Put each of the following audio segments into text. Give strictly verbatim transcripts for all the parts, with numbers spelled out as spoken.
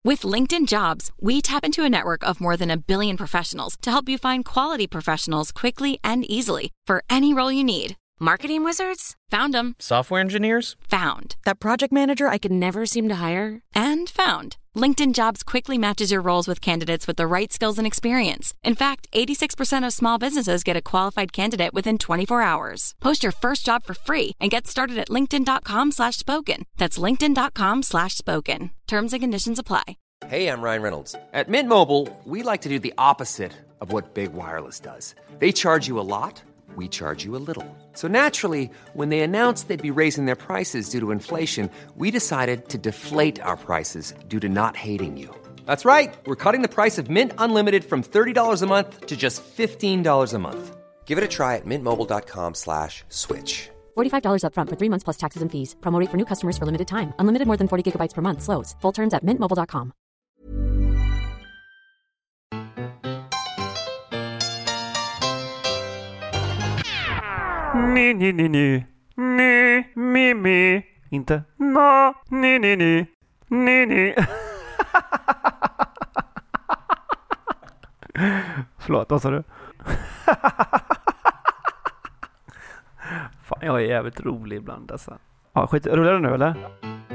With LinkedIn Jobs, we tap into a network of more than a billion professionals to help you find quality professionals quickly and easily for any role you need. Marketing wizards? Found them. Software engineers? Found. That project manager I could never seem to hire? And found. LinkedIn Jobs quickly matches your roles with candidates with the right skills and experience. In fact, eighty-six percent of small businesses get a qualified candidate within twenty-four hours. Post your first job for free and get started at linkedin.com slash spoken. That's linkedin.com slash spoken. Terms and conditions apply. Hey, I'm Ryan Reynolds. At Mint Mobile, we like to do the opposite of what Big Wireless does. They charge you a lot. We charge you a little. So naturally, when they announced they'd be raising their prices due to inflation, we decided to deflate our prices due to not hating you. That's right. We're cutting the price of Mint Unlimited from thirty dollars a month to just fifteen dollars a month. Give it a try at mintmobile.com slash switch. forty-five dollars up front for three months plus taxes and fees. Promo rate for new customers for limited time. Unlimited more than forty gigabytes per month. Slows full terms at mint mobile dot com. Ni ni ni ni ni mi mi inte na ni ni ni ni ni. Förlåt, vad sa du? Fan, jag är jävligt rolig ibland alltså. Ja, skit, rullar det nu eller?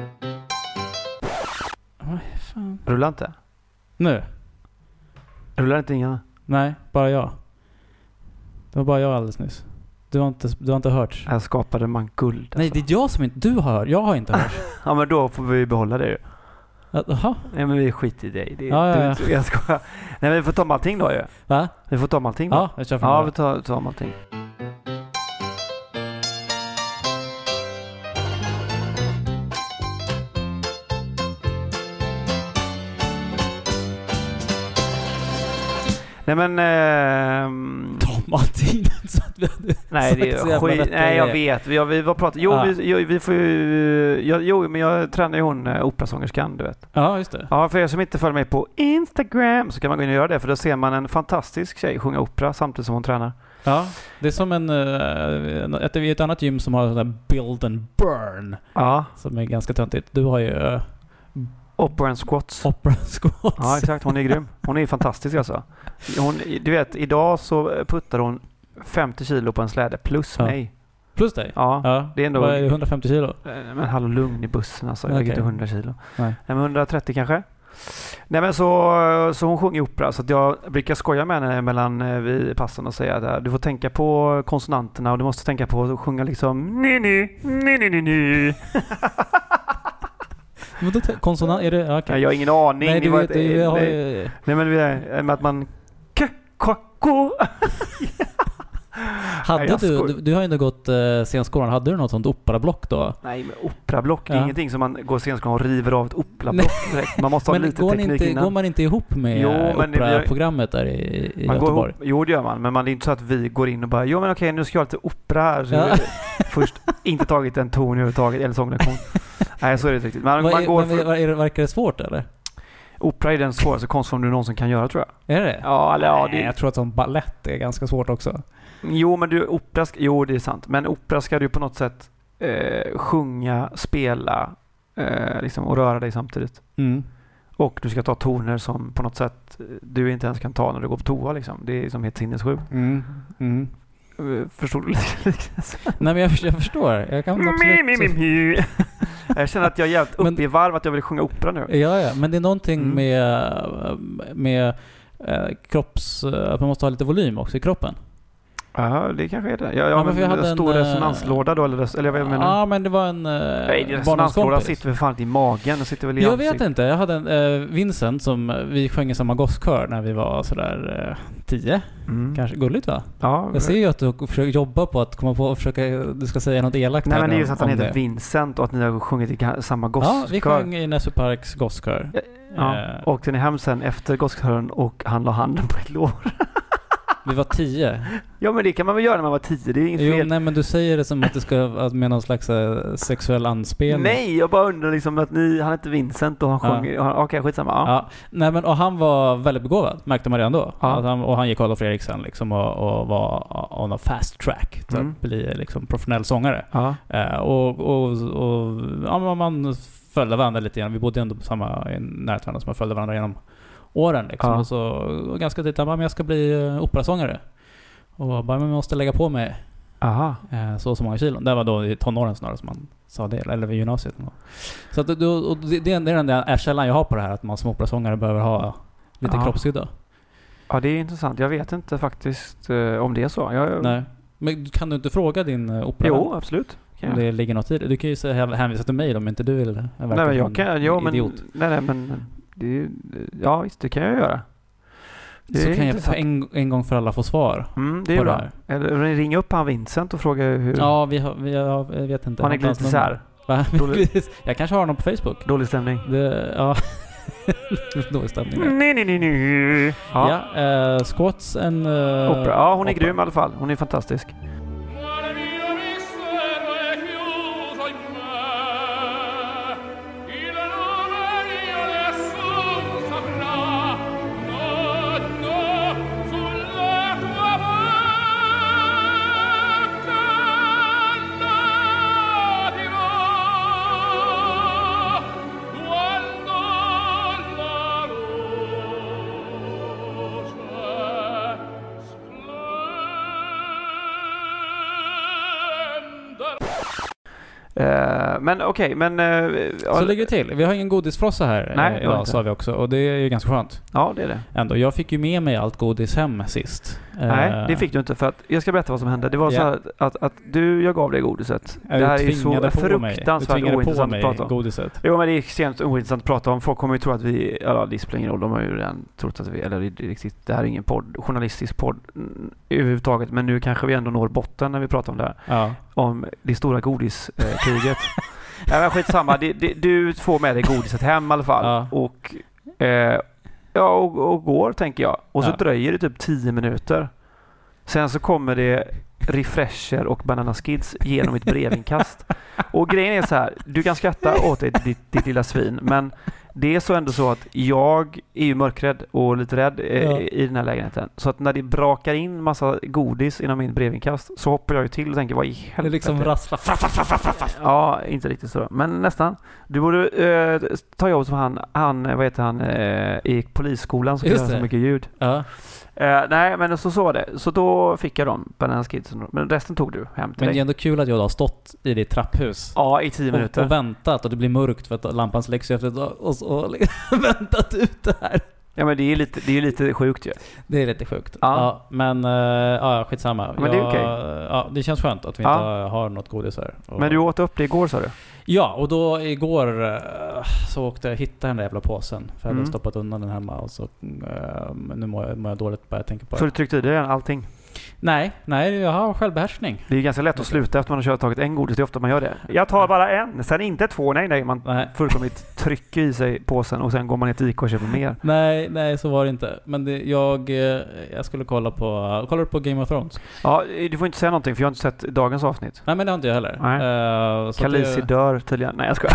Oj, fan. Rullar inte? Nu? Rullar inte inga? Nej, bara jag. Det var bara jag alldeles nyss. Du har inte, du har inte hört. Här skapade man guld. Alltså. Nej, det är jag som inte... Du har hört. Jag har inte hört. Ja, men då får vi behålla det ju. Jaha. Nej, men vi skiter i dig. Det, ja, ja, ja. Du, jag ska... Nej, men vi får ta om allting då ju. Va? Vi får ta om allting då. Ja, jag kör för Ja, vi tar, tar om allting. Nej men ehm... Tom allting så att vi hade nej det är skit. Nej jag vet. Vi har vi var pratat. Jo, ah. vi, vi får ju jag, jo men jag tränar ju hon uh, operasångerskan, du vet. Ja, just det. Ja, för er som inte följer mig på Instagram så kan man gå in och göra det, för då ser man en fantastisk tjej sjunga opera samtidigt som hon tränar. Ja, det är som en uh, ett, ett annat gym som har sån där Build and Burn. Ja, som är ganska töntigt. Du har ju uh, Opera and squats. Opera and squats. Ja, exakt. Hon är grym. Hon är fantastisk alltså. Hon, du vet, idag så puttar hon femtio kilo på en släde plus ja. mig. Plus dig? Ja. ja. Det är ändå... Vad är hundrafemtio kilo? Men hallå, lugn i bussen alltså. Jag okay. är inte hundra kilo. Nej. Nej, men hundratrettio kanske. Nej, men så, så hon sjunger opera, så att jag brukar skoja med henne mellan vid passen och säga att du får tänka på konsonanterna och du måste tänka på att sjunga liksom ni ni ni ni ni ni. Men då konsonant är det okay. Jag har ingen aning. Nej, du vet, ett, du, nej, har nej, nej men det är med att man k k k. Hade nej, du, du du har ju ändå gått uh, scenskolan. Hade du något sånt operablock då? Nej, men operablock det är ja. ingenting som man går scenskolan och river av ett operablock direkt. Man måste ha men lite går teknik inte, innan. går man inte ihop med jo, operaprogrammet där i, i man Göteborg? Går ihop, jo, det gör man. Men man är inte så att vi går in och bara jo men okej, nu ska jag ha lite opera här. Så ja. Först inte tagit en ton överhuvudtaget eller sånglektion. Nej, så är det riktigt. Man, man är, går men, för... är det, verkar det svårt eller? Opera är den svåraste konstform du någonsin kan göra, tror jag. Är det? Ja, eller, ja, det... Nej, jag tror att som ballett är ganska svårt också. Jo, men du, opera ska... jo, det är sant. Men opera ska du på något sätt eh, sjunga, spela eh, liksom, och röra dig samtidigt. Mm. Och du ska ta toner som på något sätt du inte ens kan ta när du går på toa. Liksom. Det är som helt sinnessjukt. Mm. Mm. Förstår du lite? Nej, men jag, jag förstår. Jag kan absolut... Jag känner att jag är jävligt uppe men, i varv att jag vill sjunga opera nu. Ja, ja. Men det är någonting mm. med, med eh, kropps... Att man måste ha lite volym också i kroppen. Ja, det kanske är det. Jag, jag, ja, men men jag hade en stor en, resonanslåda då, eller, eller vad jag menar? Ja, men det var en Nej, resonanslåda sitter väl fan i magen och sitter väl i Jag ansikt. vet inte. Jag hade en uh, Vincent som vi sjöng i samma gosskör när vi var sådär uh, tio. Mm. Kanske gulligt, va? Ja. Jag ser ju att du försöker jobba på att komma på och försöka, du ska säga något elakt. Nej, men det är ju så att han heter det. Vincent och att ni har sjungit i samma gosskör. Ja, vi sjöng i Näsby Parks gosskör. Ja, ja. Uh, och sen är hem sen efter gosskören och han la handen på ett lår. Vi var tio. Ja, men det kan man väl göra när man var tio. Det är inget jo, fel. Nej, men du säger det som att det ska med någon slags uh, sexuell anspelning. Nej, jag bara undrar liksom att ni, han heter Vincent och han ja. sjunger. Okej, okay, skitsamma. Ja. Ja. Nej, men och han var väldigt begåvad, märkte man redan då. Ja. Att han, och han gick Adolf Fredriksson liksom och, och var on a fast track till mm. att bli liksom professionell sångare. Ja. Uh, och och, och ja, man följde varandra lite grann. Vi bodde ändå på samma närhet varandra som jag följde varandra genom åren. Liksom. Ja. Och så och ganska tidigt, men jag ska bli uh, operasångare. Och bara, men jag måste lägga på mig Aha. uh, så så många kilon. Det var då i tonåren snarare som man sa det, eller vid gymnasiet. Så att det, och det, det är den där källan jag har på det här, att man som operasångare behöver ha lite Ja. kroppshydda. Ja, det är intressant. Jag vet inte faktiskt uh, om det är så. Jag, Nej. Men kan du inte fråga din uh, opera? Jo, absolut. Om det ligger något i det. Du kan ju säga, hänvisa till mig om inte du vill. Nej, men jag kan, ja, men, nej, nej, men det, ja, visst, det kan jag göra. Det så kan jag för en, en gång för alla få svar. Mm, det är bra. Det eller ringa upp han Vincent och fråga hur... Ja, vi har, vi har, jag vet inte. Har ni glidit isär? Jag kanske har honom på Facebook. Dålig stämning. Det, ja. Dålig stämning. Nej, nej, nej, nej. Ja, ja uh, Squats en... Uh, opera. Ja, hon är opera. grym i alla fall. Hon är fantastisk. Uh, men okej, okay, men... Uh, så ligger det till. Vi har ingen godisfrossa här. Nej, eh, idag, sa vi också. Och det är ju ganska skönt. Ja, det är det. Ändå. Jag fick ju med mig allt godis hem sist. Nej, uh, det fick du inte. För att jag ska berätta vad som hände. Det var yeah. så här att, att du, jag gav dig godiset. Jag det här är så på fruktansvärt ointressant att prata om. Godiset. Jo, men det är extremt ointressant att prata om. Folk kommer ju tro att vi... Ja, det spelar ingen roll. De har ju redan trott att vi... Eller det, riktigt, det här är ingen podd, journalistisk podd mm, överhuvudtaget. Men nu kanske vi ändå når botten när vi pratar om det här. Ja. Om det stora godiskriget. Ja, men skitsamma. Det, det, du får med dig godiset hem i alla fall. Ja. Och, eh, ja, och, och går, tänker jag. Och så ja. dröjer det typ tio minuter. Sen så kommer det refresher och Banana Skids genom ett brevinkast. Och grejen är så här. Du kan skratta åt det, ditt, ditt lilla svin. Men det är så ändå så att jag är ju mörkrädd och lite rädd eh, ja. i den här lägenheten. Så att när det brakar in massa godis inom min brevinkast så hoppar jag ju till och tänker, vad i helvete? Det liksom rasslar. Ja, inte riktigt så. Men nästan. Du borde eh, ta jobb som han, han vad heter han, eh, i polisskolan som gör så mycket ljud. Ja. Eh, nej, men så så var det. Så då fick jag dem, Banana Skids. Men resten tog du hem till Men dig. det är ändå kul att jag har stått i ditt trapphus. Ja, i tio minuter. Och, och väntat och det blir mörkt för att lampan släcks efter ett tag. Och så väntat ut det här. Ja, men det är ju lite, det är lite sjukt ju. Det är lite sjukt. Ja. Ja, men uh, ja, skitsamma. Men det är jag, okej. Ja, det känns skönt att vi Ja. inte har något godis här. Och, Men du åt upp det igår, sa du? Ja, och då igår uh, så åkte jag hitta den där jävla påsen. För jag hade Mm. stoppat undan den hemma. Och så, uh, nu mår jag, mår jag dåligt bara jag tänker på Så det. du tryckte i dig allting? Nej, nej, jag har självbehärskning. Det är ganska lätt att sluta efter man har kört tagit en godis. Det är ofta man gör det. Jag tar bara en, sen inte två. Nej, nej. Man Nej. fullkomligt trycker i sig påsen och sen går man ner till Ica och köper mer. Nej, nej, så var det inte. Men det, jag, eh, jag skulle kolla på, kollar du på Game of Thrones? Ja, du får inte säga någonting för jag har inte sett dagens avsnitt. Nej, men det har inte jag heller. Nej. Uh, så Khaleesi det, dör tydligen. Nej, jag skojar.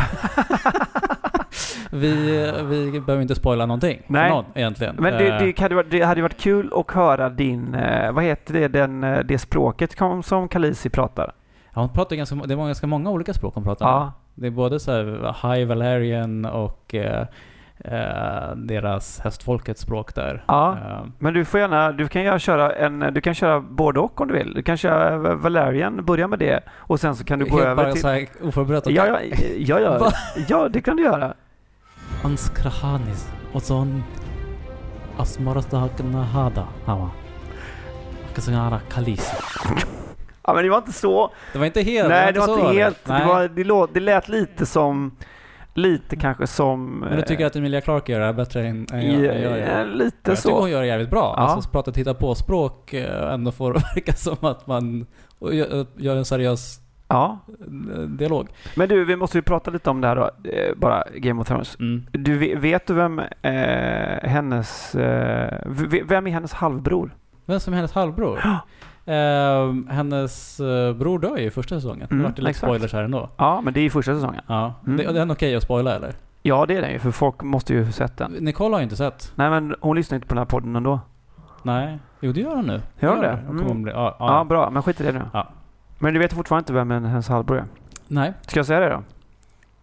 vi, vi behöver inte spoila någonting. Nej. Någon, egentligen. Men det, Uh, det, hade varit, det hade varit kul att höra din, eh, vad heter det, den, eh, det språket kom, som Khaleesi pratar. ja, hon pratar ganska, det var ganska många olika språk hon pratar. Ja. Det är både så här High Valerian och uh, uh, deras hästfolkets språk där. Ja. Uh, Men du får gärna, du kan ju köra en, du kan köra både och om du vill. Du kan köra Valerian, börja med det och sen så kan du gå helt över bara till... så här oförberett. Ja, ja, ja, ja, Va? ja, det kan du göra. Anskrahanis och sån Asmarastagna Hawa. Kasangara Khaleesi. Ja, men det var inte så. Det var inte helt. Nej, det var så inte helt. Nej. Det, var, det, låt, det lät lite som, lite kanske som... Men du tycker att Emilia Clarke gör det här bättre än, än jag, jag gör Ja, det? lite Jag tycker hon så. gör det jävligt bra. Ja. Alltså prata titta på språk eh, ändå får det verka som att man gör, gör en seriös Ja. dialog. Men du, vi måste ju prata lite om det här då. Eh, bara Game of Thrones. Mm. Du, vet du vem eh, hennes... Eh, v- vem är hennes halvbror? Vem som är hennes halvbror? Uh, hennes uh, bror dör ju i första säsongen. Mm, det vart lite exakt. spoilers här ändå. Ja, men det är i första säsongen. Ja. Mm. Det, det är okej att spoila eller? Ja, det är den ju, för folk måste ju ha sett den. Nicole har ju inte sett. Nej, men hon lyssnar inte på den här podden ändå. Nej. Jo, det gör hon nu. Gör hon det? Hon kommer Mm. bli, ja, Ja, ja. bra. Men skit i det nu. Ja. Men du vet fortfarande inte vem hennes halvbror är. Nej. Ska jag säga det då?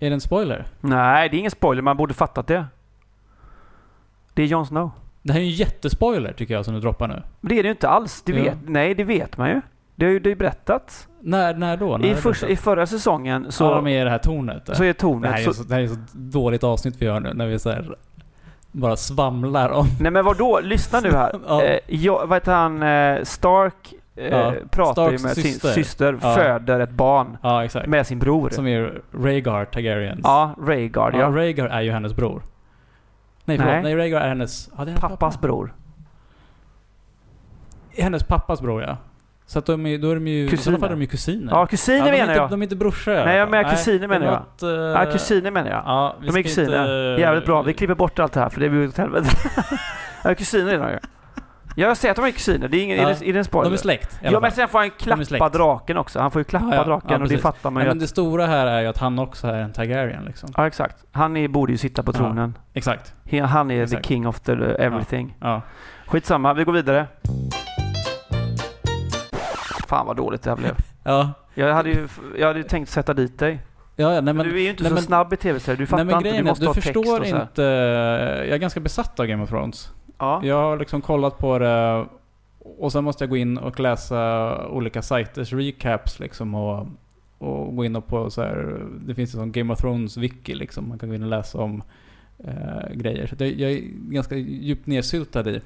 Är det en spoiler? Nej, det är ingen spoiler. Man borde fattat det. Det är Jon Snow. Det här är ju en jättespoiler tycker jag som du droppar nu. Men det är det ju inte alls. Det Ja. vet, nej, det vet man ju. Det har ju det är berättat. När, när då? När I, är det första, I berättat? förra säsongen så, Ja, de är i det här tornet. Där. så är Det tornet... här är, Så, så, det här är så dåligt avsnitt vi gör nu när vi så här bara svamlar om... nej men vadå? Lyssna nu här. Ja. eh, jag, vad heter han? Eh, Stark eh, Ja, pratar ju Starks med syster. sin syster. Ja. Föder ett barn Ja, exakt. med sin bror. Som är Rhaegar Targaryens. Ja, Rhaegar. Ja, Ja. Rhaegar är ju hennes bror. Nej, förlåt. Nej. Nej, Rhaegar är hennes... Ja, det är hennes Pappas pappa. bror. Hennes pappas bror, ja. Så att de är, då är de ju... I Kusiner. sådana fall är de ju kusiner. Ja, kusiner Ja, de är menar inte, jag. De är inte brorsor i alla Nej, jag fall. menar kusiner menar jag. Något, uh, Ja, kusiner menar jag. Ja, vi De är ska kusiner. inte- Jävligt bra. Vi klipper bort allt det här för det blir åt helvete. Ja, kusiner är de ju. Ja, jag säger att de är kusiner. Det är ingen, Ja, är det, är det en spoiler? De är släkt i alla Ja, men fall. sen får han är klappa släkt. draken också. Han får ju klappa Ja, ja. draken Ja, och det precis. fattar man Nej, ju. men Att, det stora här är ju att han också är en Targaryen liksom. ja, exakt. Han är, borde ju sitta på Ja. tronen. Exakt. He- Han är Exakt. the king of the everything. Ja. Skitsamma, vi går vidare. Fan vad dåligt det här blev. Ja. Jag hade ju, jag hade ju tänkt sätta dit dig. Ja, ja, nej, Men men, du är ju inte nej, så men- snabb i tv-serier. Du fattar nej, men inte, grejen du är, måste du ha text förstår och så här. inte... Jag är ganska besatt av Game of Thrones. Ja. Jag har liksom kollat på det och sen måste jag gå in och läsa olika sighters recaps liksom och, och gå in och på så här, det finns ju sån Game of Thrones wiki liksom, man kan gå in och läsa om eh, grejer. Så det, jag är ganska djupt nedsyltad i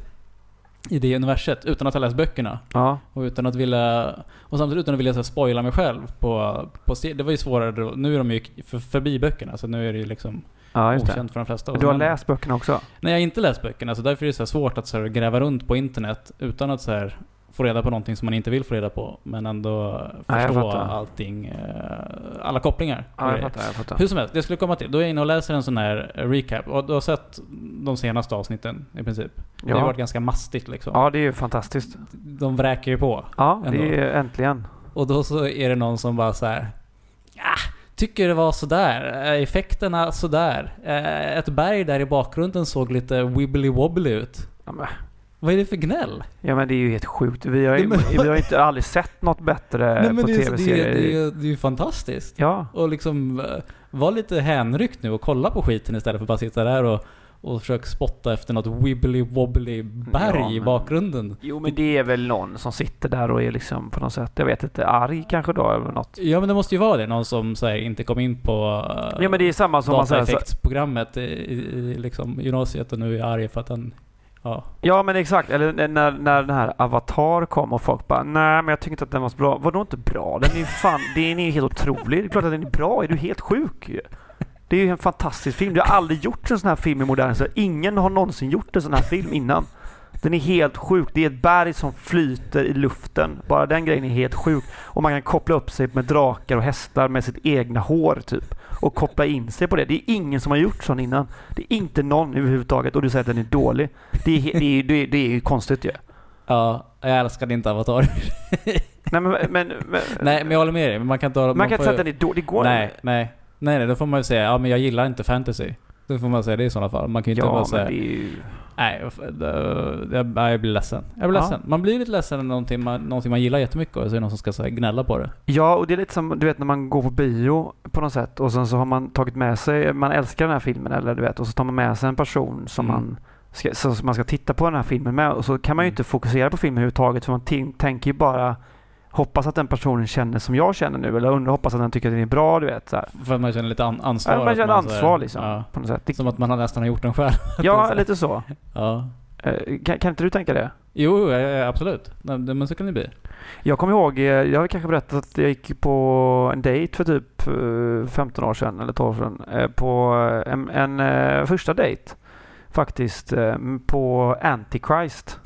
i det universet utan att ha läst böckerna Ja. och utan att vilja och samtidigt utan att vilja så här, spoila mig själv på, på det var ju svårare då. Nu är de ju för, förbi böckerna så nu är det ju liksom Ja, just det. okänt för de flesta. Du har Men- läst böckerna också? Nej, jag har inte läst böckerna, så därför är det så här svårt att så här gräva runt på internet utan att så här få reda på någonting som man inte vill få reda på, men ändå Nej, jag förstå fattar. allting, eh, alla kopplingar. och Ja, jag grejer. fattar, jag fattar. Hur som helst, det skulle komma till. Då är jag inne och läser en sån här recap, och du har sett de senaste avsnitten i princip. Det har Ja. varit ganska mastigt liksom. Ja, det är ju fantastiskt. De vräker ju på. Ja, Ändå. det är ju äntligen. Och då så är det någon som bara så här. Ah, tycker det var sådär. Eh, Effekterna sådär. Eh, Ett berg där i bakgrunden såg lite wibbly wobbly ut. Ja, men, Vad är det för gnäll? ja, men det är ju helt sjukt. Vi har ju, Nej, men- vi har ju inte aldrig sett något bättre Nej, men på det, är, så- det, tv-serier. är, det, är, det är ju fantastiskt. Ja, Och liksom eh, var lite hänryckt nu och kolla på skiten istället för att bara sitta där och, och försöka spotta efter något wibbly wobbly berg Ja, i men- bakgrunden. jo men det är väl någon som sitter där och är liksom på något sätt, jag vet inte, arg kanske då eller något. Ja, men det måste ju vara det. Någon som så här, inte kom in på uh, Ja, men det är samma som man säger så, dataeffektsprogrammet i, i, i liksom gymnasiet och nu är arg för att han... Ja. ja men exakt, eller när, när den här Avatar kom och folk bara nej men jag tycker inte att den var så bra. Vadå inte bra? Den är ju fan, den är ju helt otrolig. Det är klart att den är bra, är du helt sjuk ju. Det är ju en fantastisk film. Det har aldrig gjort en sån här film i modern tid. Ingen har någonsin gjort en sån här film innan. Den är helt sjuk. Det är ett berg som flyter i luften. Bara den grejen är helt sjuk. Och man kan koppla upp sig med drakar och hästar med sitt egna hår typ. Och koppla in sig på det. Det är ingen som har gjort sån innan. Det är inte någon överhuvudtaget. Och du säger att den är dålig. Det är, det är, det är, det är ju konstigt ju. Ja, jag älskar inte Avatar. Nej men, men, men, Nej, men jag håller med dig. Men man kan inte... man, kan får inte säga ju- att den är dålig. Det går Nej, nej. Nej, nej, då får man ju säga ja, men jag gillar inte fantasy. Då får man säga det i sådana fall. Man kan ju inte Ja bara men säga det är ju... nej, jag, jag, jag blir ledsen. Jag blir Ja. ledsen. Man blir lite ledsen när någonting man, någonting man gillar jättemycket och så är det någon som ska så här, gnälla på det. Ja, och det är lite som du vet när man går på bio på något sätt och sen så har man tagit med sig, man älskar den här filmen eller du vet, och så tar man med sig en person som Mm. man ska, så man ska titta på den här filmen med, och så kan man ju Mm. inte fokusera på filmen överhuvudtaget för man t- tänker ju bara hoppas att den personen känner som jag känner nu, eller undrar, hoppas att den tycker att den är bra, du vet så här. För att man känner lite an- ansvar. Ja, man att känner så här- ansvar liksom Ja, på något sätt. Det, som att man har nästan har gjort den själv. ja, lite så. Ja. Eh, Kan, kan inte du tänka det? Jo, ja, ja, absolut. Nej, men så kan det bli. Jag kommer ihåg, eh, jag har kanske berättat att jag gick på en dejt för typ eh, femton år sedan eller tolv år sedan. eh, På eh, en, en eh, första dejt faktiskt eh, på Antichrist.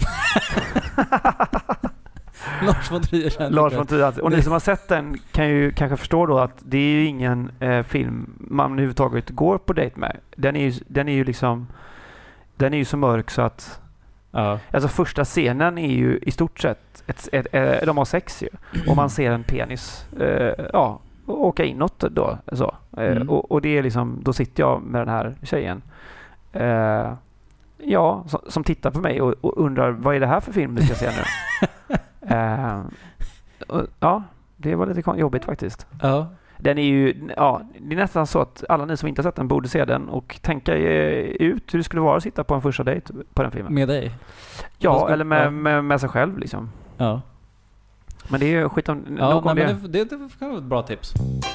Lars von Trier känner Lars det. von Trier. Och ni som har sett den kan ju kanske förstå då att det är ju ingen eh, film man överhuvudtaget går på dejt med. Den är ju, den är ju liksom den är ju så mörk så att Ja. alltså första scenen är ju i stort sett ett, ett, ett, de har sex ju och man ser en penis eh, ja, åka inåt då så. Eh, Mm. och, och det är liksom, då sitter jag med den här tjejen eh, ja, som, som tittar på mig och, och undrar vad är det här för film vi ska se nu? eh, och, ja, det var lite kon- jobbigt faktiskt. Ja. Den är ju, ja, det är nästan så att alla ni som inte har sett den borde se den och tänka ut hur det skulle vara att sitta på en första dejt på den filmen. Med dig? Ja, ska, eller med, ja. med, med sig själv liksom. Ja. Men det är ju skit om, ja, nog om nej, det. Men det, det, det kan vara ett bra tips.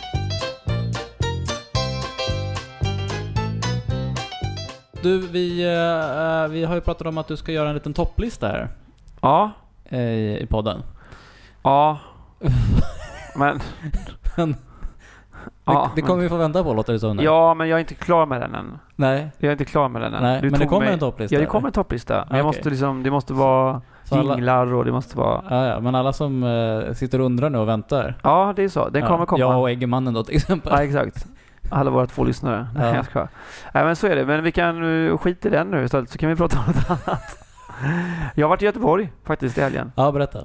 Du, vi, uh, vi har ju pratat om att du ska göra en liten topplista här. Ja. I, i podden. Ja. men... men ja, det, det kommer men, vi få vänta på, låter det så nu. Ja, men jag är inte klar med den än. Nej. Jag är inte klar med den än. Nej, du men det kommer mig, en topplista. Ja, det kommer en topplista. Men okay. jag måste liksom, det måste vara jinglar och det måste vara... Ja, ja, men alla som uh, sitter och undrar nu och väntar. Ja, det är så. Den ja, kommer komma. Jag och Eggemannen då till exempel. Ja, exakt. Alla våra två lyssnare. Ja. Nej, jag ska. Nej, men så är det. Men vi kan uh, skita i den nu istället, så kan vi prata om något annat. Jag har varit i Göteborg faktiskt i helgen. Ja, berätta.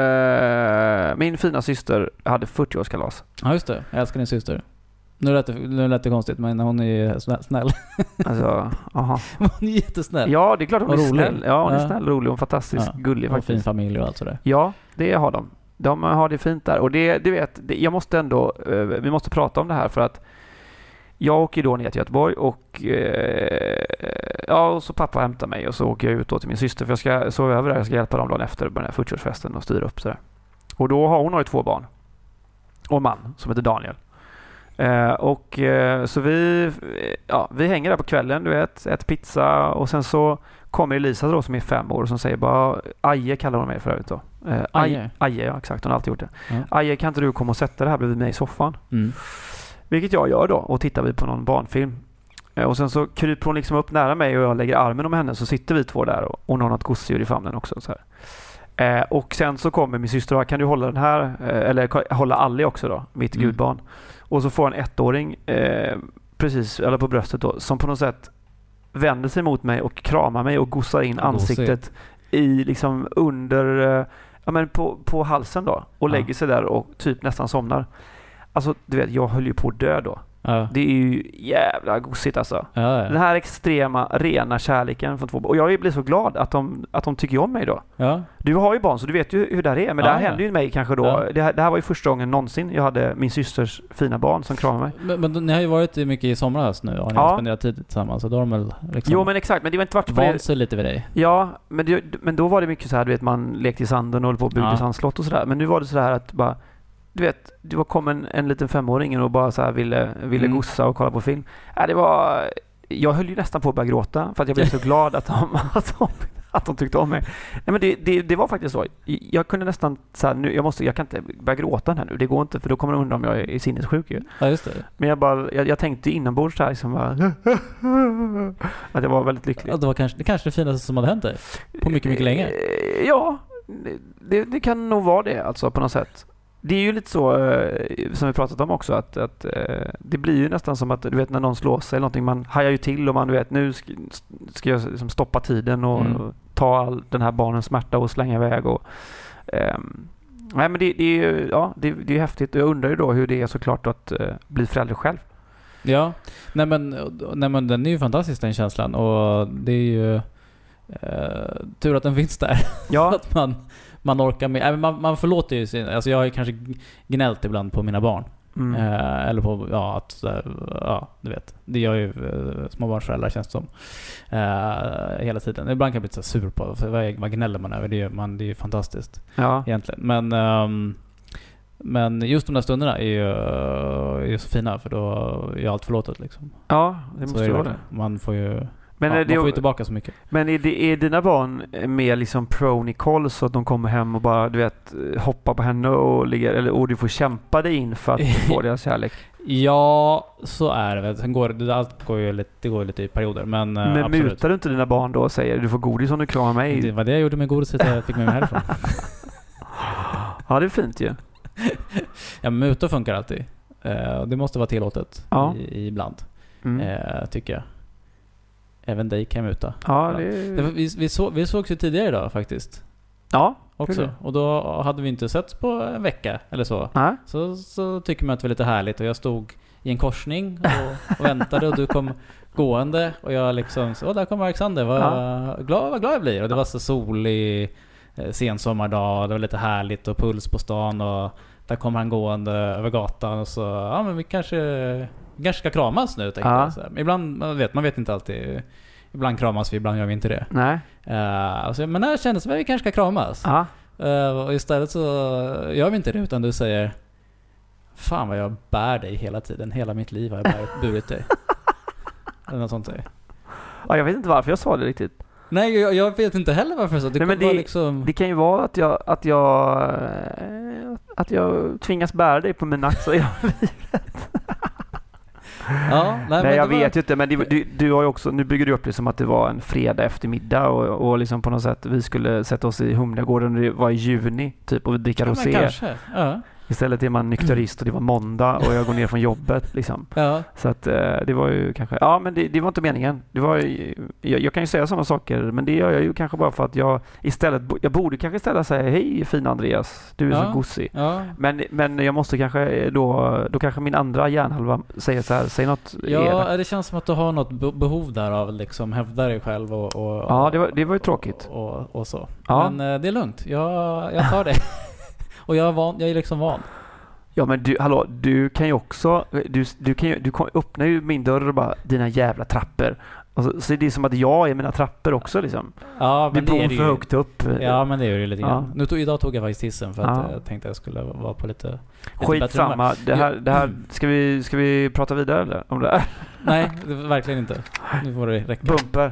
Uh, min fina syster hade fyrtioårskalas. Ja, just det. Jag älskar din syster. Nu lät det, nu lät det konstigt, men hon är ju snäll. Alltså, aha. Hon är jättesnäll. Ja, det är klart hon och är rolig. snäll. Ja, hon är ja. snäll, rolig och fantastiskt ja. gullig och faktiskt. fin familj och allt sådär. Ja, det har de. De har det fint där. Och det, du vet, det, jag måste ändå, uh, vi måste prata om det här för att jag åker då ner till Göteborg och eh, ja, och så pappa hämtar mig och så åker jag ut då till min syster för jag ska sova över där. Jag ska hjälpa dem dagen efter på den här fyrtioårsfesten och styra upp sådär. Och då har hon har ju två barn och en man som heter Daniel. Eh, och eh, så vi ja, vi hänger där på kvällen, du vet, äter pizza och sen så kommer Elisa då som är fem år och som säger bara Aje kallar hon mig för övrigt då. Eh, Aje. Aje, ja exakt, hon har alltid gjort det. Mm. Aje, kan inte du komma och sätta det här bredvid mig i soffan? Mm. Vilket jag gör då och tittar vi på någon barnfilm. Eh, och sen så kryper hon liksom upp nära mig och jag lägger armen om henne så sitter vi två där och hon har något gosedjur i famnen också så här. Eh, och sen så kommer min syster och kan du hålla den här eh, eller hålla Alli också då, mitt mm. gudbarn. Och så får en ettåring eh, precis eller på bröstet då som på något sätt vänder sig mot mig och kramar mig och gossar in ansiktet i liksom under eh, ja men på på halsen då och ja. lägger sig där och typ nästan somnar. Alltså du vet, jag höll ju på att dö då. Ja. Det är ju jävla gosigt alltså. Ja, ja. Den här extrema, rena kärleken från två barn. Och jag blir så glad att de, att de tycker om mig då. Ja. Du har ju barn så du vet ju hur det här är. Men ja, det här ja. hände ju mig kanske då. Ja. Det, här, det här var ju första gången någonsin jag hade min systers fina barn som kramade mig. Men, men ni har ju varit mycket i somras nu och ni har ja. spenderat tid tillsammans. Så då har de väl liksom jo men exakt, men det var inte varit vant sig lite vid dig. Ja, men, det, men då var det mycket så här, du vet, man lekte i sanden och höll på att bygga ja. sandslott och sådär. Men nu var det så här att bara du vet, du kom en, en liten femåring och bara så här ville, ville mm. gossa och kolla på film. Äh, det var, jag höll ju nästan på att börja gråta för att jag blev så glad att de, att de, att de tyckte om mig. Nej, men det, det, det var faktiskt så. Jag kunde nästan så här, nu, jag, måste, jag kan inte börja gråta här nu. Det går inte för då kommer de undra om jag är sinnessjuk. Ju. Ja, just det. Men jag, bara, jag, jag tänkte inombords här liksom bara, att jag var väldigt lycklig. Ja, det var kanske det, kanske det finaste som hade hänt dig på mycket, mycket länge. Ja, det, det kan nog vara det alltså på något sätt. Det är ju lite så eh, som vi pratat om också att, att eh, det blir ju nästan som att du vet när någon slår sig eller någonting, man hajar ju till och man du vet nu ska, ska jag liksom stoppa tiden och, mm. och ta all den här barnens smärta och slänga iväg och eh, nej men det, det är ju ja, det, det är häftigt och jag undrar ju då hur det är såklart att eh, bli förälder själv. Ja, nej men, nej men den är ju fantastisk den känslan och det är ju eh, tur att den finns där. Ja. Att man Man orkar med, äh, man, man förlåter ju sin, alltså jag har ju kanske gnällt ibland på mina barn. Mm. Eh, eller på, ja, att, ja, du vet. Det gör ju eh, småbarnsföräldrar känns det som. Eh, hela tiden. Ibland kan jag bli så sur på, för vad, vad gnäller man över? Det är, man, det är ju fantastiskt. Ja. Egentligen. Men, um, men just de där stunderna är ju, är ju så fina, för då är allt förlåtet liksom. Ja, det måste ju vara det. Man får ju... Men ja, är det, man får ju tillbaka så mycket. Men är, det, är dina barn mer liksom pro Nicole så att de kommer hem och bara du vet hoppar på henne och ligger eller och du får kämpa dig in för att få deras kärlek? Ja, så är det. Sen går det allt går ju lite det går ju lite i perioder, men Men absolut. Mutar du inte dina barn då och säger du får godis om du kramar mig? Det var det jag gjorde med godiset jag fick med mig härifrån. Ja, det är fint ju. Ja, mutor funkar alltid. Det måste vara tillåtet ja. i, ibland. Mm. Tycker jag. Även dig kan jag muta. Ja, det... Det var, vi, vi, så, vi sågs ju tidigare idag faktiskt. Ja. Också. Och då hade vi inte setts på en vecka eller så. Nej. Så, så tycker man att det var lite härligt. Och jag stod i en korsning och, och väntade och du kom gående. Och jag liksom, så där kom Alexander. Vad ja. glad, vad glad jag blir. Och det var så solig eh, sensommardag. Det var lite härligt och puls på stan. Och där kommer han gående över gatan och så, ja men vi kanske, vi kanske ska kramas nu, tänkte ja. jag. Så här. Ibland, man vet, man vet inte alltid. Ibland kramas vi, ibland gör vi inte det. Nej. Uh, alltså, men när kändes det att vi kanske ska kramas. Ja. Uh, och istället så gör vi inte det, utan du säger, fan vad jag bär dig hela tiden. Hela mitt liv har jag bär, burit dig. Eller något sånt där. Ja, jag vet inte varför jag sa det riktigt. Nej, jag, jag vet inte heller varför så. Det, Nej, men det, liksom... det kan ju vara att jag att jag att jag tvingas bära dig på min axel i livet. Ja, nej, nej jag var... vet ju inte, men det, du, du har ju också, nu bygger du upp det som att det var en fredag eftermiddag och, och liksom på något sätt vi skulle sätta oss i Humlegården och det var i juni typ och dricka ja, rosé. Kanske, ja. Istället är man nykterist och det var måndag och jag går ner från jobbet liksom. Ja. Så att eh, det var ju kanske, ja men det, det var inte meningen. Det var ju, jag, jag kan ju säga sådana saker, men det gör jag ju kanske bara för att jag istället, jag borde kanske istället säga hej fina Andreas, du är ja. så gossig. Ja. Men, men jag måste kanske då, då kanske min andra hjärnhalva säger så här, säg något. Ja, er. Det känns som att du har något behov där av liksom hävda dig själv och, och ja, det var, det var ju tråkigt. Och, och, och så. Ja. Men eh, det är lugnt, jag, jag tar det. Och jag är, van, jag är liksom van. Ja men du, hallå, du kan ju också, du, du, kan ju, du öppnar ju min dörr och bara, dina jävla trappor. Och så, så det är som att jag är mina trappor också liksom. Ja, men vi det är bor det för ju. högt upp. Ja, men det är ju lite ja. grann. Nu tog, idag tog jag faktiskt hissen för att ja. jag tänkte att jag skulle vara på lite, lite skitsamma. Det här, det här, ska vi, ska vi prata vidare eller? Om det här? Nej, det, verkligen inte. Nu får det räcka. Bumper.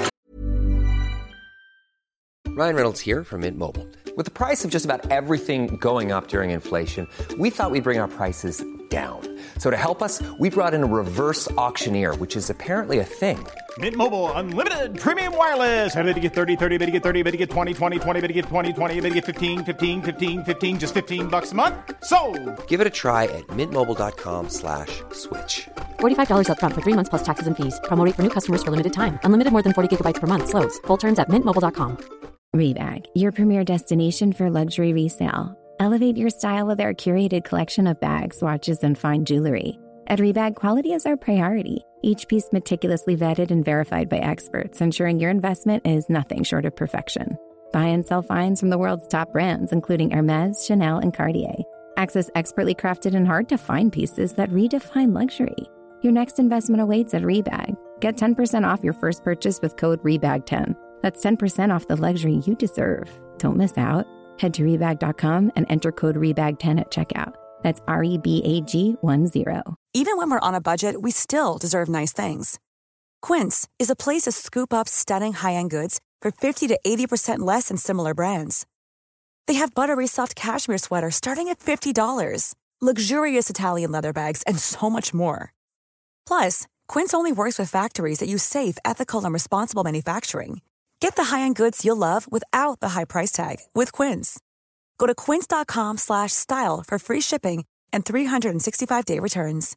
Ryan Reynolds here from Mint Mobile. With the price of just about everything going up during inflation, we thought we'd bring our prices down. So to help us, we brought in a reverse auctioneer, which is apparently a thing. Mint Mobile Unlimited Premium Wireless. How to get thirty, thirty, how to get thirty, how to get twenty, twenty, twenty, how to get twenty, twenty, how to get fifteen, fifteen, fifteen, fifteen, just fifteen bucks a month? Sold! Give it a try at mintmobile.com slash switch. forty-five dollars up front for three months plus taxes and fees. Promo rate for new customers for limited time. Unlimited more than forty gigabytes per month. Slows full terms at mint mobile dot com. Rebag, your premier destination for luxury resale. Elevate your style with our curated collection of bags, watches, and fine jewelry. At Rebag, quality is our priority. Each piece meticulously vetted and verified by experts, ensuring your investment is nothing short of perfection. Buy and sell finds from the world's top brands, including Hermes, Chanel, and Cartier. Access expertly crafted and hard-to-find pieces that redefine luxury. Your next investment awaits at Rebag. Get ten percent off your first purchase with code rebag ten. That's ten percent off the luxury you deserve. Don't miss out. Head to rebag dot com and enter code rebag ten at checkout. That's R E B A G one zero. Even when we're on a budget, we still deserve nice things. Quince is a place to scoop up stunning high-end goods for fifty to eighty percent less than similar brands. They have buttery soft cashmere sweaters starting at fifty dollars, luxurious Italian leather bags, and so much more. Plus, Quince only works with factories that use safe, ethical, and responsible manufacturing. Get the high-end goods you'll love without the high price tag with Quince. Go to quince dot com slash style for free shipping and three sixty-five day returns.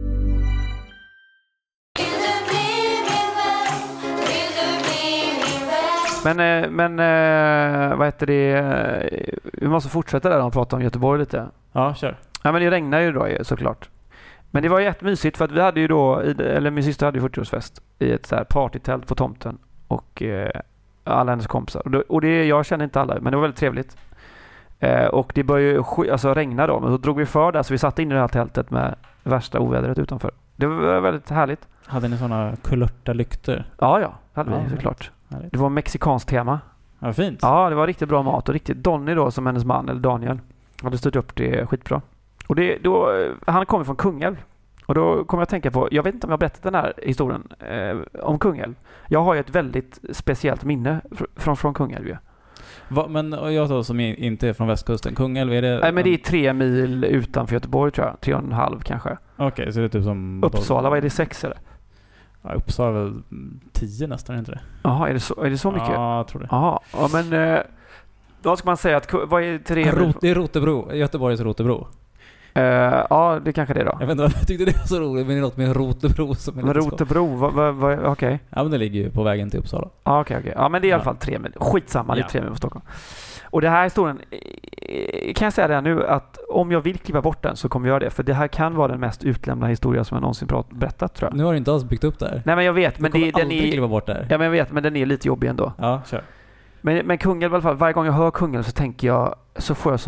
Men, men vad heter det? Vi måste fortsätta där och prata om Göteborg lite. Ja, kör. Ja, men det regnar ju då såklart. Men det var jättemysigt för att vi hade ju då, eller min syster hade ju fyrtioårsfest i ett så här partytält på tomten och eh, alla hennes kompisar. Och det, och det, jag kände inte alla, men det var väldigt trevligt. Eh, och det började ju alltså, regna då, men så drog vi för där så vi satt in i det här tältet med värsta ovädret utanför. Det var väldigt härligt. Hade ni sådana kulörta lyktor? Ja, ja, hade ja, vi såklart. Härligt. Det var mexikanskt tema. Ja, fint. Ja, det var riktigt bra mat och riktigt Donny då som hennes man, eller Daniel, hade styrt upp det skitbra. Och det, då, han kommer från Kungälv. Och då kommer jag att tänka på, jag vet inte om jag har berättat den här historien eh, om Kungälv. Jag har ju ett väldigt speciellt minne fr- från, från Kungälv ju. Va, men jag då som inte är från västkusten, Kungälv, är det... Nej, men det är tre mil utanför Göteborg tror jag. Tre och en halv kanske. Okej, okay, så det är typ som... Uppsala, vad är det, sex eller? Ja, Uppsala är väl tio nästan, inte det? Jaha, är det så, är det så mycket? Ja, jag tror det. Jaha, ja men... Eh, då ska man säga att, vad är tre mil? Rot, det är Rotebro, Göteborgs Rotebro. Uh, ja, det kanske det då. Jag vet inte varför jag tyckte det var så roligt, men det är något med Rotebro som är men Rotebro, vad, vad, vad, okej. Okay. Ja, men det ligger ju på vägen till Uppsala. Ja, okej, okay, okej. Okay. Ja, men det är i alla fall tre mil. Skitsamma, det är tre mil på Stockholm. Och det här historien, kan jag säga det nu, att om jag vill klippa bort den så kommer jag göra det. För det här kan vara den mest utlämnade historia som jag någonsin berättat, tror jag. Nu har du inte alls byggt upp det här. Nej, men jag vet. Men du kommer det, aldrig den är, klippa bort det här. Ja, men jag vet, men den är lite jobbig ändå. Ja, kör. Men, men Kungälv i alla fall, varje gång jag hör Kungälv så tänker jag, så får jag sån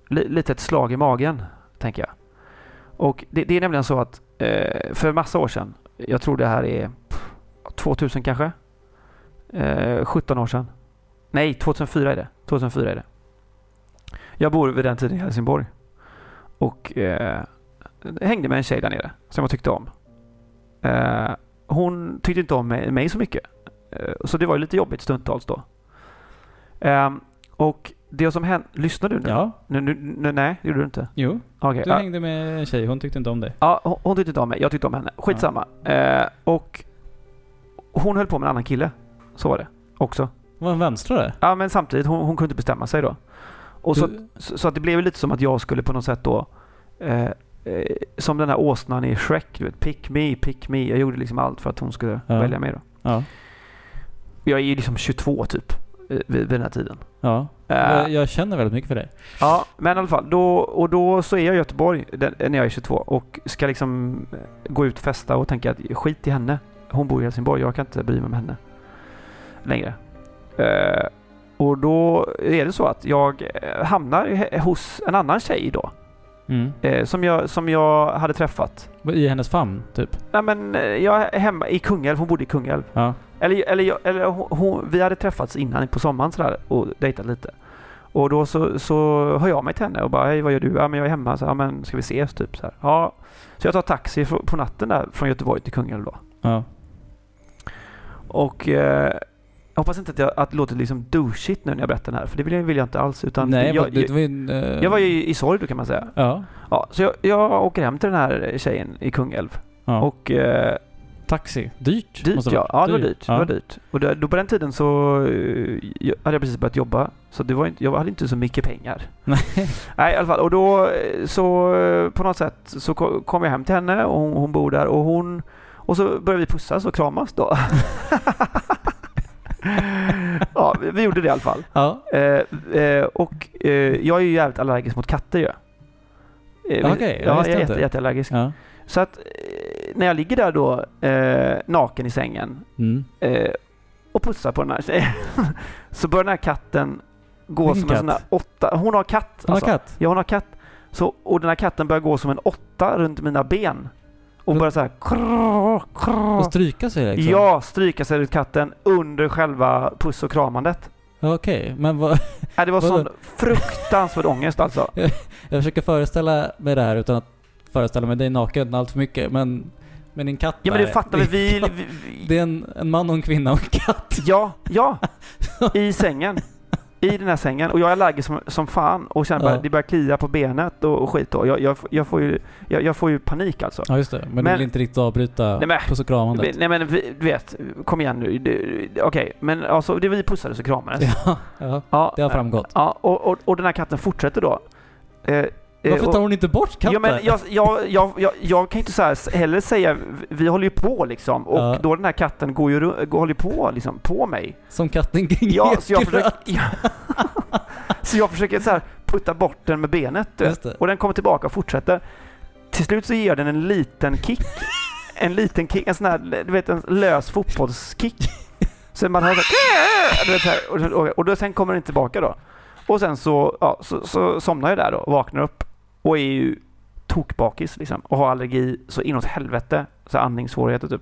li, lite ett slag i magen, tänker jag. Och det, det är nämligen så att eh, för massa år sedan, jag tror det här är tvåtusen kanske, eh, sjutton år sedan. Nej, tjugohundrafyra är det. tjugohundrafyra är det. Jag bor vid den tiden i Helsingborg. Och eh, hängde med en tjej där nere som jag tyckte om. Eh, hon tyckte inte om mig, mig så mycket. Eh, så det var ju lite jobbigt stundtals då. Eh, och det som hände... Lyssnar du nu? Ja. Nu, nu, nu, nej, det gjorde du inte. Jo. Okay. Du hängde med en tjej. Hon tyckte inte om dig. Ja, hon, hon tyckte inte om mig. Jag tyckte om henne. Skitsamma. Ja. Eh, och hon höll på med en annan kille. Så var det också. Var en vänstrare? Ja, men samtidigt, hon, hon kunde inte bestämma sig då. Och du... så, så, så att det blev lite som att jag skulle på något sätt då eh, eh, som den här åsnan i Shrek, du vet, pick me, pick me. Jag gjorde liksom allt för att hon skulle ja. välja mig då. Ja. Jag är ju liksom tjugotvå typ vid, vid den här tiden. Ja, uh, jag, jag känner väldigt mycket för dig. Ja, men i alla fall, då, och då så är jag i Göteborg den, när jag är tjugotvå och ska liksom gå ut och festa och tänka att skit i henne. Hon bor i Helsingborg, jag kan inte bry mig om henne längre. Uh, och då är det så att jag hamnar hos en annan tjej då. Mm. Uh, som, jag, som jag hade träffat. I hennes famn, typ? Nej, men jag är hemma i Kungälv, hon bodde i Kungälv. Ja. Eller, eller, jag, eller hon, vi hade träffats innan på sommaren sådär, och dejtat lite. Och då så, så hör jag mig till henne och bara, hej, vad gör du? Ja, men jag är hemma. Så, ja, men ska vi ses typ så här. Ja. Så jag tar taxi på natten där från Göteborg till Kungälv då. Ja. Och eh, jag hoppas inte att, jag, att det låter liksom douchigt nu när jag berättar den här, för det vill jag, vill jag inte alls. Utan Nej, jag, men det, jag, det var ju, uh... jag var ju i, i sorg då, kan man säga. Ja. Ja, så jag, jag åker hem till den här tjejen i Kungälv. Ja. Och eh, taxi. Dyrt? Dyrt, ja. Ja, det var dyrt. Ja. Det var dyrt. Och då, då på den tiden så uh, jag hade jag precis börjat jobba. Så det var inte, jag hade inte så mycket pengar. Nej. Nej, i alla fall. Och då så på något sätt så kom jag hem till henne och hon, hon bor där. Och hon och så började vi pussas och kramas då. Ja, vi, vi gjorde det i alla fall. Ja. Eh, eh, och eh, jag är ju jävligt allergisk mot katter ju. Eh, Okej, okay, ja, jag jag är inte. jätte, jätteallergisk. Ja. Så att eh, när jag ligger där då eh, naken i sängen mm. eh, och pussar på den här tjejen så börjar den här katten gå Vilken som katt? en sån här åtta. Hon har katt. Hon alltså. har katt? Ja, hon har katt. Så, och den här katten börjar gå som en åtta runt mina ben. Och börjar så här krrr, krrr. Och stryka sig liksom? Ja, stryka sig ut katten under själva puss- och kramandet. Okej, okay, men vad... Ja, det var sån fruktansvärd ångest alltså. Jag, jag försöker föreställa mig det här utan att föreställa mig dig naken allt för mycket, men... Men en katt ja, men det fattar vi. vi, vi, vi det är en, en man och en kvinna och en katt. Ja, ja. I sängen. I den här sängen. Och jag är allergisk som, som fan. Och sen ja. bara, det börjar klia på benet och, och skit då. Jag, jag, jag, får ju, jag, jag får ju panik alltså. Ja, just det. Men, men du vill inte riktigt avbryta nej, men, puss och kramandet. Nej, men du vet. Kom igen nu. Okej, okay. Men alltså, det vi pussades och kramades. Ja, ja, ja, det har framgått. Ja, och, och, och den här katten fortsätter då. Eh, Varför tar och, hon inte bort katten? Ja, men jag, jag, jag, jag, jag kan inte så här heller säga, vi håller ju på liksom, och ja. då den här katten går ju går, håller på liksom på mig. Som katten kring ja, så jag försöker, ja. Så jag försöker så här putta bort den med benet och den kommer tillbaka och fortsätter. Till slut så ger den en liten kick. En liten kick, en sån här, du vet, en lös fotbollskick. Så man hör så här, du vet, så här, och, och då sen kommer den tillbaka då. Och sen så, ja, så, så somnar jag där då och vaknar upp och är ju tokbakis liksom och har allergi så inåt helvete, så andningssvårigheter typ.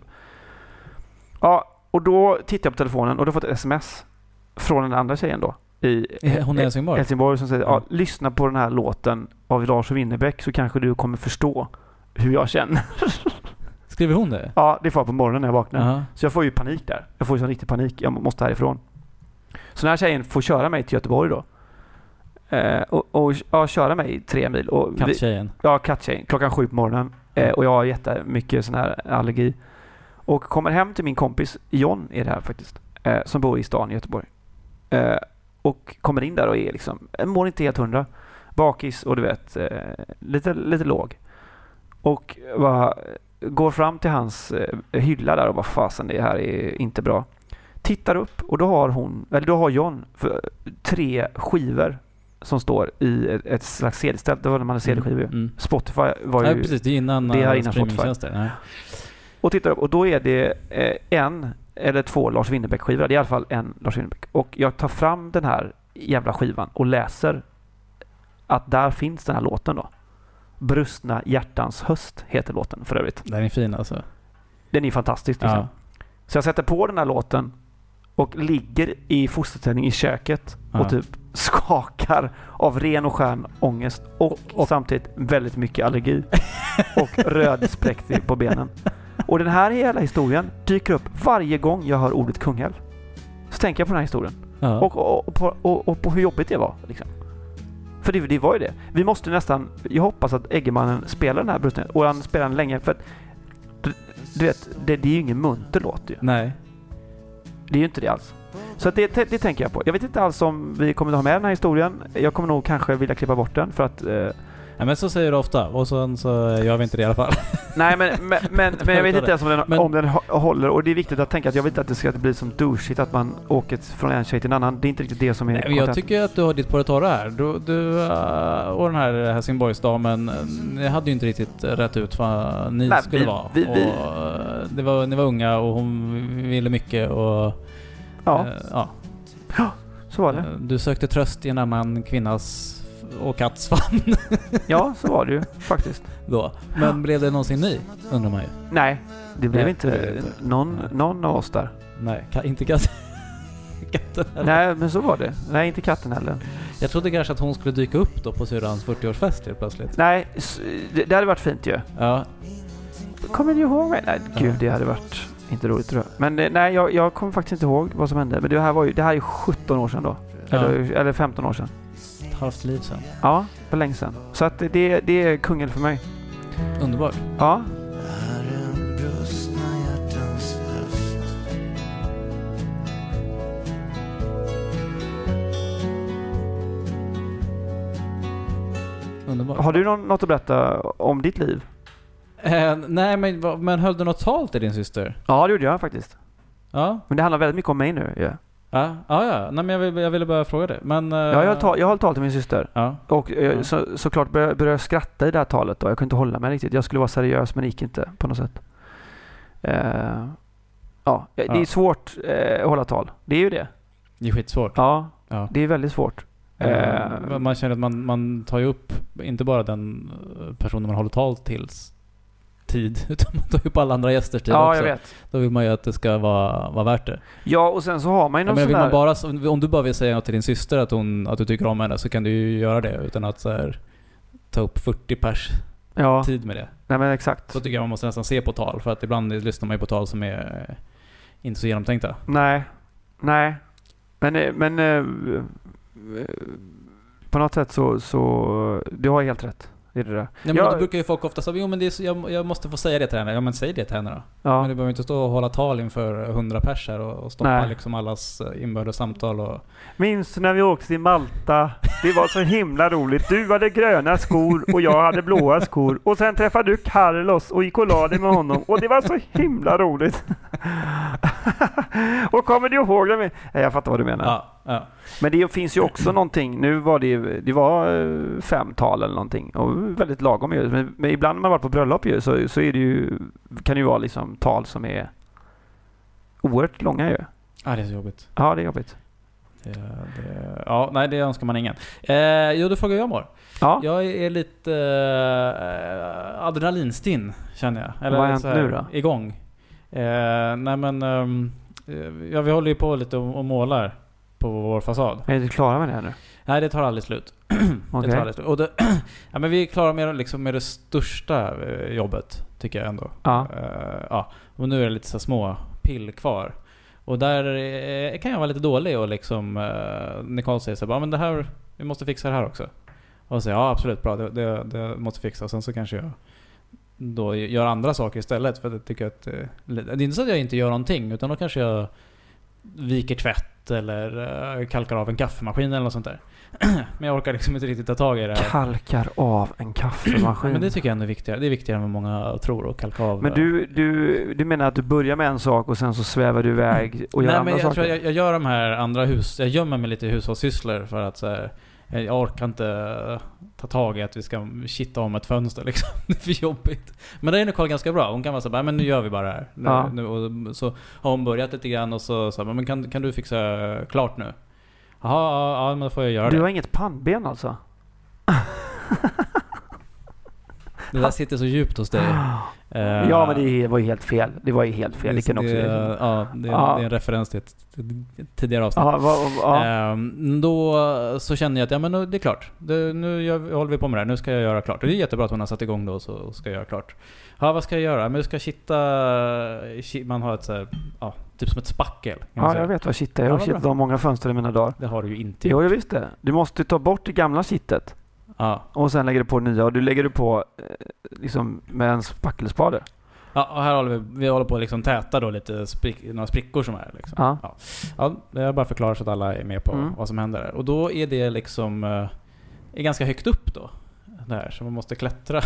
Ja, och då tittar jag på telefonen och då får jag ett sms från den andra tjejen då i hon är Helsingborg. Helsingborg som säger, ja, lyssna på den här låten av Lars Winnerbäck så kanske du kommer förstå hur jag känner. Skriver hon det? Ja, det får jag på morgonen när jag vaknar. Uh-huh. Så jag får ju panik där. Jag får ju sån riktig panik. Jag måste härifrån. Så den här tjejen får köra mig till Göteborg då. Eh, och och ja, köra mig tre mil. Och kattjejen? Vi, ja, kattjejen. Klockan sju på morgonen. Eh, och jag har jättemycket sån här allergi. Och kommer hem till min kompis John är det här faktiskt. Eh, som bor i stan i Göteborg. Eh, och kommer in där och är liksom, mår inte helt hundra. Bakis och du vet, eh, lite, lite låg. Och va, går fram till hans eh, hylla där och bara fasen, det här är inte bra. Tittar upp och då har hon, eller då har John för, tre skivor som står i ett, ett slags C D-ställ. Det var när man hade C D-skivor. Mm, mm. Spotify var ju... Ja, precis. Det är innan, det är innan Spotify. Nej. Och tittar upp och då är det eh, en eller två Lars Winnerbäck-skivor. Det är i alla fall en Lars Winnerbäck. Och jag tar fram den här jävla skivan och läser att där finns den här låten då. Brustna hjärtans höst heter låten för övrigt. Den är fin alltså. Den är fantastisk liksom. Ja. Så jag sätter på den här låten och ligger i fosterställning i köket Ja. och typ skakar av ren och skön ångest och, och, och samtidigt väldigt mycket allergi och rödspräkt på benen. Och den här hela historien dyker upp varje gång jag hör ordet Kungälv. Så tänker jag på den här historien. Ja. Och, och, och, på, och, och på hur jobbigt det var liksom. För det, det var ju det. Vi måste nästan, jag hoppas att Eggemannen spelar den här brösten och han spelar den länge för att du, du vet, det, det är ju ingen munter låt ju. Nej. Det är ju inte det alls. Så att det, det, det tänker jag på. Jag vet inte alls om vi kommer att ha med den här historien. Jag kommer nog kanske vilja klippa bort den för att... Eh... Ja, men så säger du ofta och sen så gör vi inte det i alla fall. Nej, men, men, men, men jag vet inte ens om den, men... om den håller. Och det är viktigt att tänka att jag vet inte att det ska bli som douchigt att man åker från en tjej till en annan. Det är inte riktigt det som är... Nej, men jag tycker att du har ditt på det torra här. Du, du och den här Helsingborgsdamen, ni hade ju inte riktigt rätt ut vad ni Nej, skulle vi, vara. Vi, vi... Och det var, ni var unga och hon ville mycket och... Ja. Eh, ja. Ja, så var det. Du sökte tröst i en annan kvinnas och katts famn. Ja, så var det ju faktiskt. Då. Men blev det någonsin ny, undrar man ju. Nej, det blev Nej, inte, det inte. Någon, någon av oss där. Nej, ka- inte katten. katten heller. Nej, men så var det. Nej, inte katten heller. Jag trodde kanske att hon skulle dyka upp då på syrrans fyrtioårsfest helt plötsligt. Nej, det, det hade varit fint ju. Ja. Kommer du ihåg mig? Nej, gud, Ja. det hade varit inte roligt tror jag. Men nej, jag, jag kommer faktiskt inte ihåg vad som hände. Men det här var ju, det här är ju sjutton år sedan då. Ja. Eller, eller femton år sedan. Ett halvt liv sedan. Ja, för länge sedan. Så att det, det är Kungälv för mig. Underbart. Ja. Underbart. Har du någon, något att berätta om ditt liv? Eh, nej, men, va- men höll du något tal till din syster? Ja, det gjorde jag faktiskt. Ja. Men det handlar väldigt mycket om mig nu. Ja, Ja, ja. ja. Nej, men jag, vill, jag ville bara fråga det. Men, eh, ja jag, har tal, jag har tal till min syster. Ja. Och eh, Ja. så, såklart började började jag skratta i det här talet då. Jag kunde inte hålla mig riktigt. Jag skulle vara seriös men det gick inte på något sätt. Eh, ja, det är Ja. svårt eh, att hålla tal. Det är ju det. Det är skitsvårt. Ja, Ja. det är väldigt svårt. Eh, Eh, man känner att man, man tar ju upp inte bara den personen man håller tal tills tid, utan man tar ju upp alla andra gästers tid ja, också. jag vet. Då vill man ju att det ska vara, vara värt det. Ja, och sen så har man ju Ja, någon men sån vill man där... bara, om du bara vill säga till din syster att, hon, att du tycker om henne, så kan du ju göra det utan att så här, ta upp fyrtio pers Ja, tid med det. nej men exakt. Så tycker jag man måste nästan se på tal, för att ibland lyssnar man ju på tal som är eh, inte så genomtänkta. Nej, nej. Men, eh, men eh, eh, på något sätt så, så du har helt rätt i det där. Nej, men Jag- då brukar ju folk ofta säga, jo men det är så, jag, jag måste få säga det till henne. Ja men säg det till henne då. Ja. Men du behöver inte stå och hålla tal inför hundra pers här och, och stoppa Nej. liksom allas eh, inbördes samtal och... Minns du när vi åkte till Malta? Det var så himla roligt. Du hade gröna skor och jag hade blåa skor. Och sen träffade du Carlos och gick och la dig med honom. Och det var så himla roligt. Och kommer du ihåg det? Nej, jag fattar vad du menar. Ja, ja. Men det finns ju också någonting. Nu var det, det var eh, fem tal eller någonting. Och väldigt lagom ju. Men, men ibland när man varit på bröllop ju, så, så är det ju, kan det ju vara liksom tal som är oerhört långa ju. Ja, det är så jobbigt. Ja, det är jobbigt. Det, det, ja, nej det önskar man ingen. Eh, jo, då frågar jag mår. Ja. Jag är lite eh, adrenalinstinn, känner jag. Eller Vad har hänt så här, nu då? Igång. Eh, nej men, ehm, eh, ja, vi håller ju på lite och, och målar på vår fasad. Är du klara med det här nu? Nej, det tar aldrig slut. Okej. Det tar aldrig slut. Och det, ja, men vi är klara med, liksom, med det största eh, jobbet, tycker jag ändå. Ja. Eh, ja. Och nu är det lite så små pill kvar. Och där eh, kan jag vara lite dålig och liksom eh, Nicole säger så här, ja men det här, vi måste fixa det här också. Och så ja absolut, bra, det, det, det måste fixa. Och sen så kanske jag då gör andra saker istället, för att jag tycker att eh, det är inte så att jag inte gör någonting, utan då kanske jag viker tvätt eller eh, kalkar av en kaffemaskin eller något sånt där. Men jag orkar liksom inte riktigt ta tag i det här. Kalkar av en kaffemaskin. Men det tycker jag ändå är viktigare. Det är viktigare än vad många tror, att kalka av. Men du, du, du menar att du börjar med en sak och sen så svävar du iväg och gör Nej, andra men jag saker? tror jag, jag gör de här andra hus... Jag gömmer mig lite i hushållssysslor för att så här, jag orkar inte ta tag i att vi ska kitta om ett fönster liksom. Det är för jobbigt. Men det är Nicole ganska bra. Hon kan vara så här, men nu gör vi bara det här. Nu, Ja. nu, och så har hon börjat lite grann och så, så här, men kan, kan du fixa klart nu? Jaha, ja, ja, men då får jag göra Du det. har inget pannben alltså? Det där sitter så djupt hos dig. Uh, ja, men det var ju helt fel. Det var ju helt fel. Det, det kan också det, ja, det, ja. det är en referens till ett tidigare avsnitt. Ja, va, ja. Um, då så känner jag att ja, men det är klart. Det, nu gör, håller vi på med det här. Nu ska jag göra klart. Och det är jättebra att hon har satt igång då, så ska jag göra klart. Ja, vad ska jag göra? Men jag ska kitta... Man har ett så här, ja, typ som ett spackel. Ja, jag vet vad kitta är. Jag har kittat av många fönster i mina dagar. Det har du ju inte. Jo, jag visste det. Du måste ta bort det gamla kittet. Ja. Och sen lägger du på nya. Och du lägger du på liksom med en spackelspade. Ja, och här håller vi, vi håller på att liksom täta då lite sprick, några sprickor som är liksom. Ja. Ja. Ja, det är bara förklarar så att alla är med på mm. vad som händer där. Och då är det liksom är ganska högt upp då. Där, så man måste klättra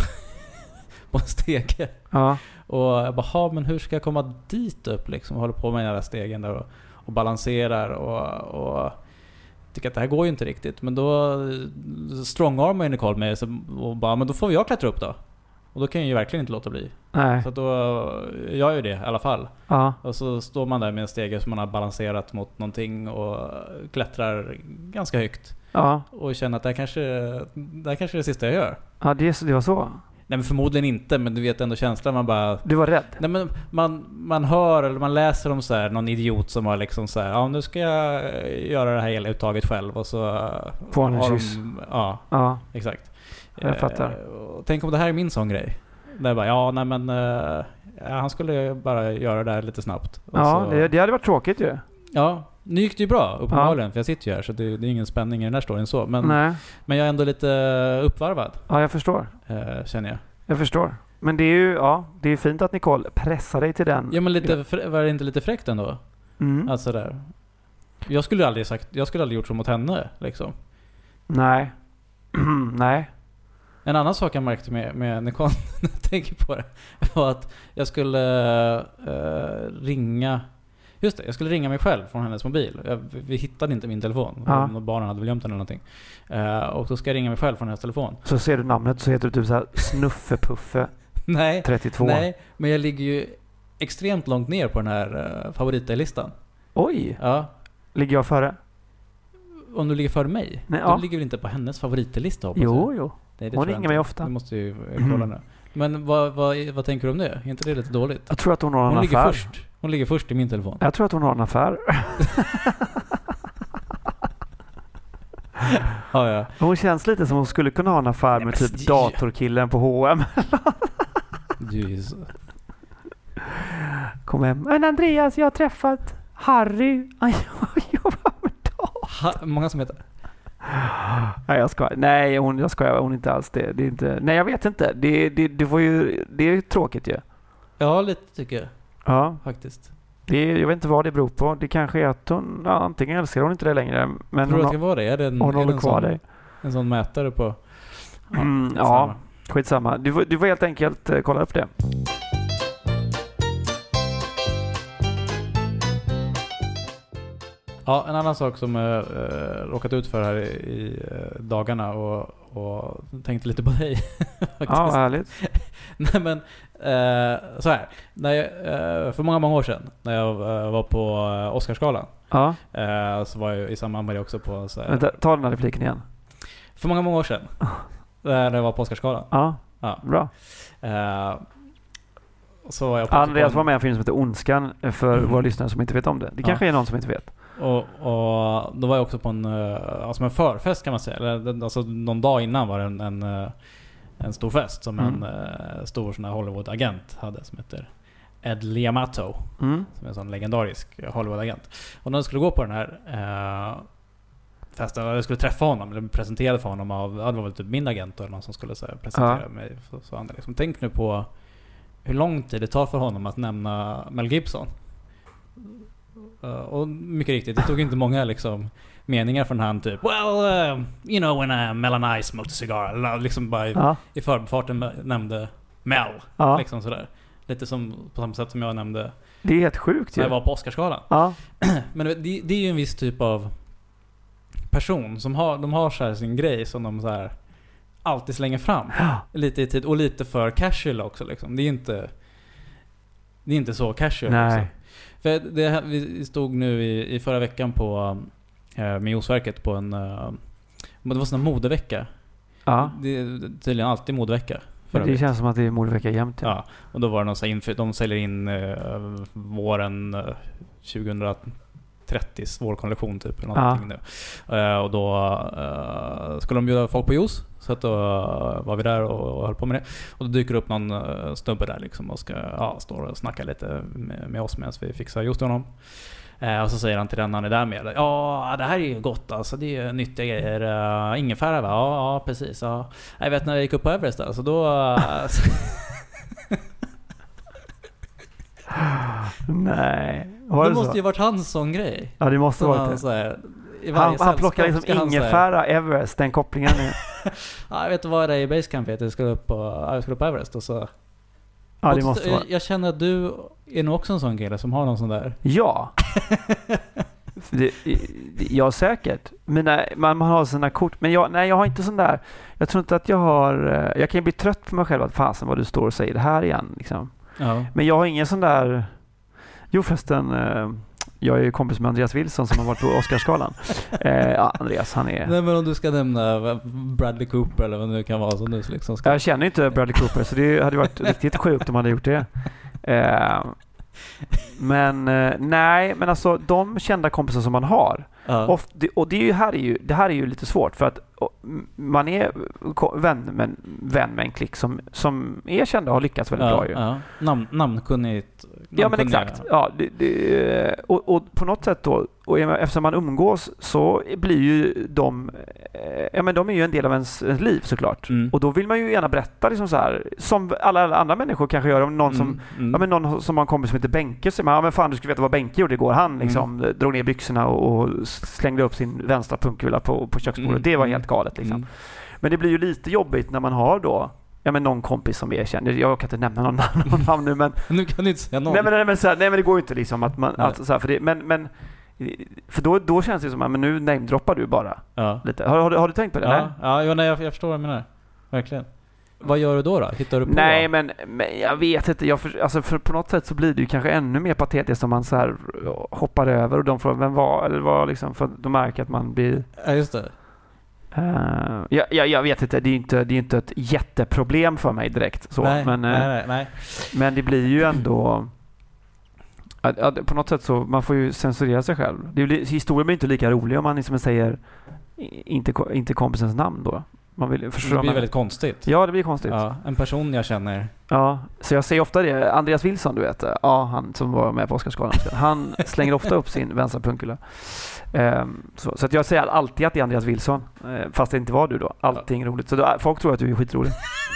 på en stege. Ja. Och jag bara, ha, men hur ska jag komma dit upp liksom? Jag håller på med den här stegen där och, och balanserar och, och tycker att det här går ju inte riktigt. Men då strongarmar Nicole med och bara, men då får jag klättra upp då. Och då kan jag ju verkligen inte låta bli. Nej. Så då gör jag ju det i alla fall. Ja. Och så står man där med en stege som man har balanserat mot någonting och klättrar ganska högt. Ja. Och känner att det här kanske, det här kanske är det sista jag gör. Ja, det, det var så. Nej, men förmodligen inte, men du vet ändå känslan, man bara... Du var rädd? Nej, men man, man hör eller man läser om så här, någon idiot som har liksom så här, ja, nu ska jag göra det här hela uttaget själv och så... På en kyss. Ja, ja, exakt. Jag fattar. Eh, tänk om det här är min sån grej. Där bara, ja, nej men... Eh, ja, han skulle bara göra det där lite snabbt. Och ja, så, det, det hade varit tråkigt ju. Ja, nu gick det ju bra uppenbarligen, ja. För jag sitter ju här så det, det är ingen spänning i den här storyn så. Men, nej. men jag är ändå lite uppvarvad. Ja, jag förstår. Eh, känner jag. Jag förstår. Men det är ju, ja, det är fint att Nicole pressar dig till den. Ja, men lite, var det inte lite fräckt ändå? Mm. Alltså där. Jag skulle aldrig sagt, jag skulle aldrig gjort så mot henne liksom. Nej. Nej. En annan sak jag märkte med, med Nicole när jag tänker på det var att jag skulle uh, ringa. Just det, jag skulle ringa mig själv från hennes mobil. Jag, vi hittade inte min telefon. Ja. Barnen hade väl gömt den eller någonting. Uh, och då ska jag ringa mig själv från hennes telefon. Så ser du namnet så heter du typ så här Snuffepuffe nej, trettiotvå. Nej, men jag ligger ju extremt långt ner på den här uh, favoritlistan. Oj! Ja. Ligger jag före? Om du ligger före mig? Nej, du ja. ligger väl inte på hennes favoritlista, hoppas Jo, jag. jo. Nej, det hon tror ringer mig ofta. Du måste ju kolla nu. Men vad, vad, vad tänker du om det? Är inte det lite dåligt? Jag tror att hon har en hon affär. Ligger först. Hon ligger först i min telefon. Jag tror att hon har en affär. ja, ja. Hon känns lite som hon skulle kunna ha en affär med typ det... datorkillen på H och M. Du är så... Kom hem. Men Andreas, jag har träffat Harry. Han jobbar med dator. Ha, många som heter... Nej, jag ska. Nej, hon jag ska hon inte alls det. Det är inte. Nej, jag vet inte. Det det det får ju det är ju tråkigt ju. Ja, lite tycker jag. Ja, faktiskt. Det är, jag vet inte vad det beror på. Det kanske är att hon ja, antingen älskar hon inte det längre, men tror hon att det var det. Är det en, hon är håller en kvar sån, dig. En sån mätare på. Ja, mm, ja skitsamma. Du får du får helt enkelt uh, kolla upp det. Ja, en annan sak som jag äh, råkat ut för här i, i äh, dagarna och, och tänkte lite på dig. Ja, härligt. Nej, men äh, så här. När jag, äh, för många, många år sedan när jag äh, var på äh, Oscarsgalan ja. äh, så var jag i samband med det också på... Så här, Vänta, ta den här repliken igen. För många, många år sedan när jag var på Oscarsgalan. Ja, ja. Bra. Äh, så var jag på Andreas var med i en film som heter Ondskan för mm. våra lyssnare som inte vet om det. Det kanske ja. är någon som inte vet. Och, och då var jag också på en, alltså en förfest kan man säga. Eller, alltså någon dag innan var det en, en, en stor fest som mm. en uh, stor sån här Hollywood-agent hade som heter Ed Liamato. Mm. Som är en sån legendarisk Hollywood-agent. Och när jag skulle gå på den här uh, festen, jag skulle träffa honom, eller presenterade för honom av, det var väl typ min agent eller någon som skulle så här, presentera ja. mig. Så, så han liksom, tänk nu på hur lång tid det tar för honom att nämna Mel Gibson. Uh, och mycket riktigt, det tog inte många liksom meningar från han typ well, uh, you know when uh, Mel and I smoked a cigar eller liksom bara i, ja. i förbifarten nämnde Mel ja. liksom sådär. Lite som på samma sätt som jag nämnde. Det är helt sjukt när jag var på Oscarsgalan. Ja. Men det, det är ju en viss typ av person som har, de har så här sin grej som de så här alltid slänger fram ja. lite i tid och lite för casual också liksom. Det är inte det är inte så casual. Nej. Liksom. För det, vi stod nu i, i förra veckan på eh, Miosverket på en eh, det var sån här modevecka Ja. Det är tydligen alltid modevecka. Men det känns som att det är modevecka jämt. Ja. Ja, och då var det någon så här, de säljer in uh, våren uh, tjugohundratrettio vårkollektion typ eller någonting Ja. nu. Uh, och då uh, skulle de bjuda folk på juice. Så att då uh, var vi där och, och höll på med det. Och då dyker upp någon uh, snubbe där liksom och ska ja, stå och snacka lite med, med oss medan vi fixar just honom. Uh, och så säger han till den han är där med: ja, det här är ju gott alltså, det är ju nyttiga grejer. Uh, ingefära va? Ja, ja precis. Ja. Jag vet när jag gick upp på Everest där, så då... Uh, Nej. Var det, det måste ju varit hans sån grej. Ja, det måste vara det. Här, han, han plockar liksom ingefära, Everest, den kopplingen är. Ja, jag vet vad det är i Basecamp. Jag skulle upp på, jag skulle upp på Everest och så. Ja, det måste jag, vara. jag känner att du är nog också en sån kille som har någon sån där. Ja. det, ja, säkert. Mina, man, man har sina kort. Men jag, nej, jag har inte sån där. Jag tror inte att jag har... Jag kan ju bli trött på mig själv att fasen vad du står och säger det här igen. Liksom. Ja. Men jag har ingen sån där... Jo förresten, jag är ju kompis med Andreas Wilson som har varit på Oscarsgalan. eh, ja, Andreas, han är... Nej, men om du ska nämna Bradley Cooper eller vad det nu kan vara som du liksom ska... Jag känner inte Bradley Cooper, så det hade varit riktigt sjukt om man hade gjort det. Eh, men eh, nej, men alltså de kända kompisar som man har. Ja. Och, det, och det, är ju, här är ju, det här är ju lite svårt för att och, man är vän med, vän med en klick som, som är kända och har lyckats väldigt ja, bra ju. Ja. Namn, namnkunnigt. Ja, men exakt. Ja, det, det, och, och på något sätt då, och eftersom man umgås så blir ju de, ja men de är ju en del av ens, ens liv såklart. Mm. Och då vill man ju gärna berätta liksom så här, som alla andra människor kanske gör, om någon som, mm. Mm. ja men någon som har en kompis som heter Benke, så man, ja men fan du skulle veta vad Benke gjorde igår. Han liksom mm. drog ner byxorna och, och slängde upp sin vänstra punkkula på, på köksbordet. Mm. Det var helt galet liksom. Mm. Men det blir ju lite jobbigt när man har då ja men någon kompis som är känd. Jag kan inte nämna någon, någon namn nu, men nu kan du inte säga någon. Nej men, nej, men, så här, nej, men det går ju inte liksom att man att, så här, för det, men men för då då känns det som att men nu namedroppar du bara. Ja. Lite. Har, har, har du tänkt på det? Ja, ja jag, nej, jag, jag förstår vad du menar. Verkligen. Vad gör du då då? Hittar du på? Nej, men, men jag vet inte. Jag för, alltså för på något sätt så blir det ju kanske ännu mer patetiskt om man så här hoppar över och de frågar vem var eller vad liksom, för de märker att man blir... Ja, just det. Uh, ja, ja, jag vet inte. Det är inte, det är inte ett jätteproblem för mig direkt. Så. Nej, men, nej, nej, nej. men det blir ju ändå... Att, att, på något sätt så man får ju censurera sig själv. Det blir, historien blir inte lika rolig om man liksom säger inte, inte kompisens namn då. Man vill, det blir man. väldigt konstigt. Ja, det blir konstigt. Ja, en person jag känner. Ja, så jag säger ofta det. Andreas Wilson, du vet. Ja, han som var med på Oscarsgalan. Han slänger ofta upp sin vänstra punkula. Um, så, så att jag säger alltid att det är Andreas Wilson. Uh, fast det inte var du då. Allting ja. roligt. Så då, folk tror att du är skitrolig.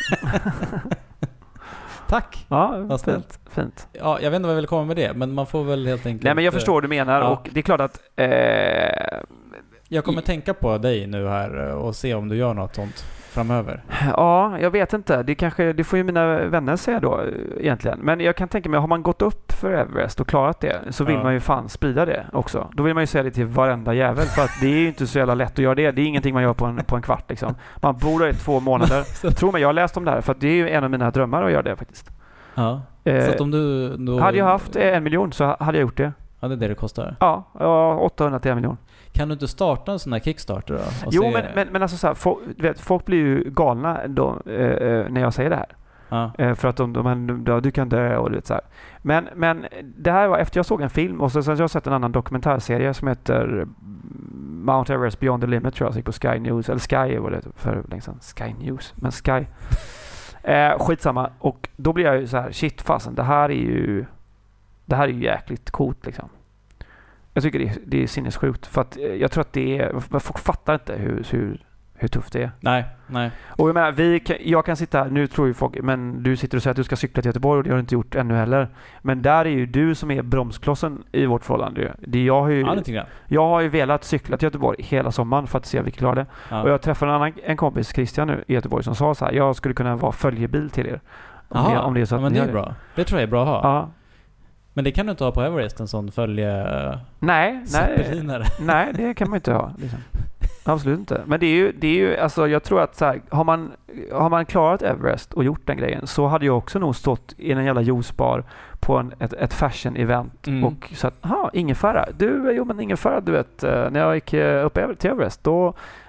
Tack. Ja, fint. fint. Ja, jag vet inte vad jag vill komma med det, men man får väl helt enkelt... Nej, men jag förstår vad du menar. Ja. Och det är klart att... Eh, jag kommer i... tänka på dig nu här och se om du gör något sånt framöver. Ja, jag vet inte. Det, kanske, det får ju mina vänner säga då egentligen. Men jag kan tänka mig, har man gått upp för Everest och klarat det så vill ja. man ju fan sprida det också. Då vill man ju säga det till varenda jävel, för att det är ju inte så jävla lätt att göra det. Det är ingenting man gör på en, på en kvart liksom. Man bor där i två månader. Tror mig, jag har läst om det här för att det är ju en av mina drömmar att göra det faktiskt. Ja. Eh, så att om du då... Hade jag haft en miljon så hade jag gjort det. Ja, det är det det kostar. Ja, åttahundra till en miljon. Kan du inte starta en sån här Kickstarter då? Jo, se... men, men, men alltså så här, folk, vet, folk blir ju galna då, eh, när jag säger det här. Ja. Eh, för att de, de, de, de, du kan dö och du vet så här. Men, men det här var efter jag såg en film och så, så jag har sett en annan dokumentärserie som heter Mount Everest Beyond the Limit, tror jag, på Sky News. Eller Sky var det för länge sedan. Sky News, men Sky. Eh, skitsamma. Och då blir jag ju så här, shit fasen, det här är ju det här är ju jäkligt coolt liksom. Jag tycker det är, det är sinnessjukt, för att jag tror att det är, folk fattar inte hur, hur, hur tufft det är. Nej, nej. Och jag menar, vi kan, jag kan sitta här, nu tror ju folk, men du sitter och säger att du ska cykla till Göteborg och det har du inte gjort ännu heller. Men där är ju du som är bromsklossen i vårt förhållande. Det jag har ju, ja, det jag. jag har ju velat cykla till Göteborg hela sommaren för att se om vi klarar det. Ja. Och jag träffade en annan en kompis, Christian nu i Göteborg, som sa så här: jag skulle kunna vara följebil till er. Om, Aha, det, om det är så att men det är bra. Det tror jag är bra att ha. Ja. Men det kan du inte ha på Everest, en sån följe... Nej, nej, nej, det kan man inte ha. Liksom. Absolut inte. Men det är ju, det är ju alltså, jag tror att så här, har man, har man klarat Everest och gjort den grejen, så hade jag också nog stått i en jävla juicebar på en, ett, ett fashion-event mm. och sagt, aha, ingefära. Du, jo men ingefära, du vet, när jag gick upp till Everest, då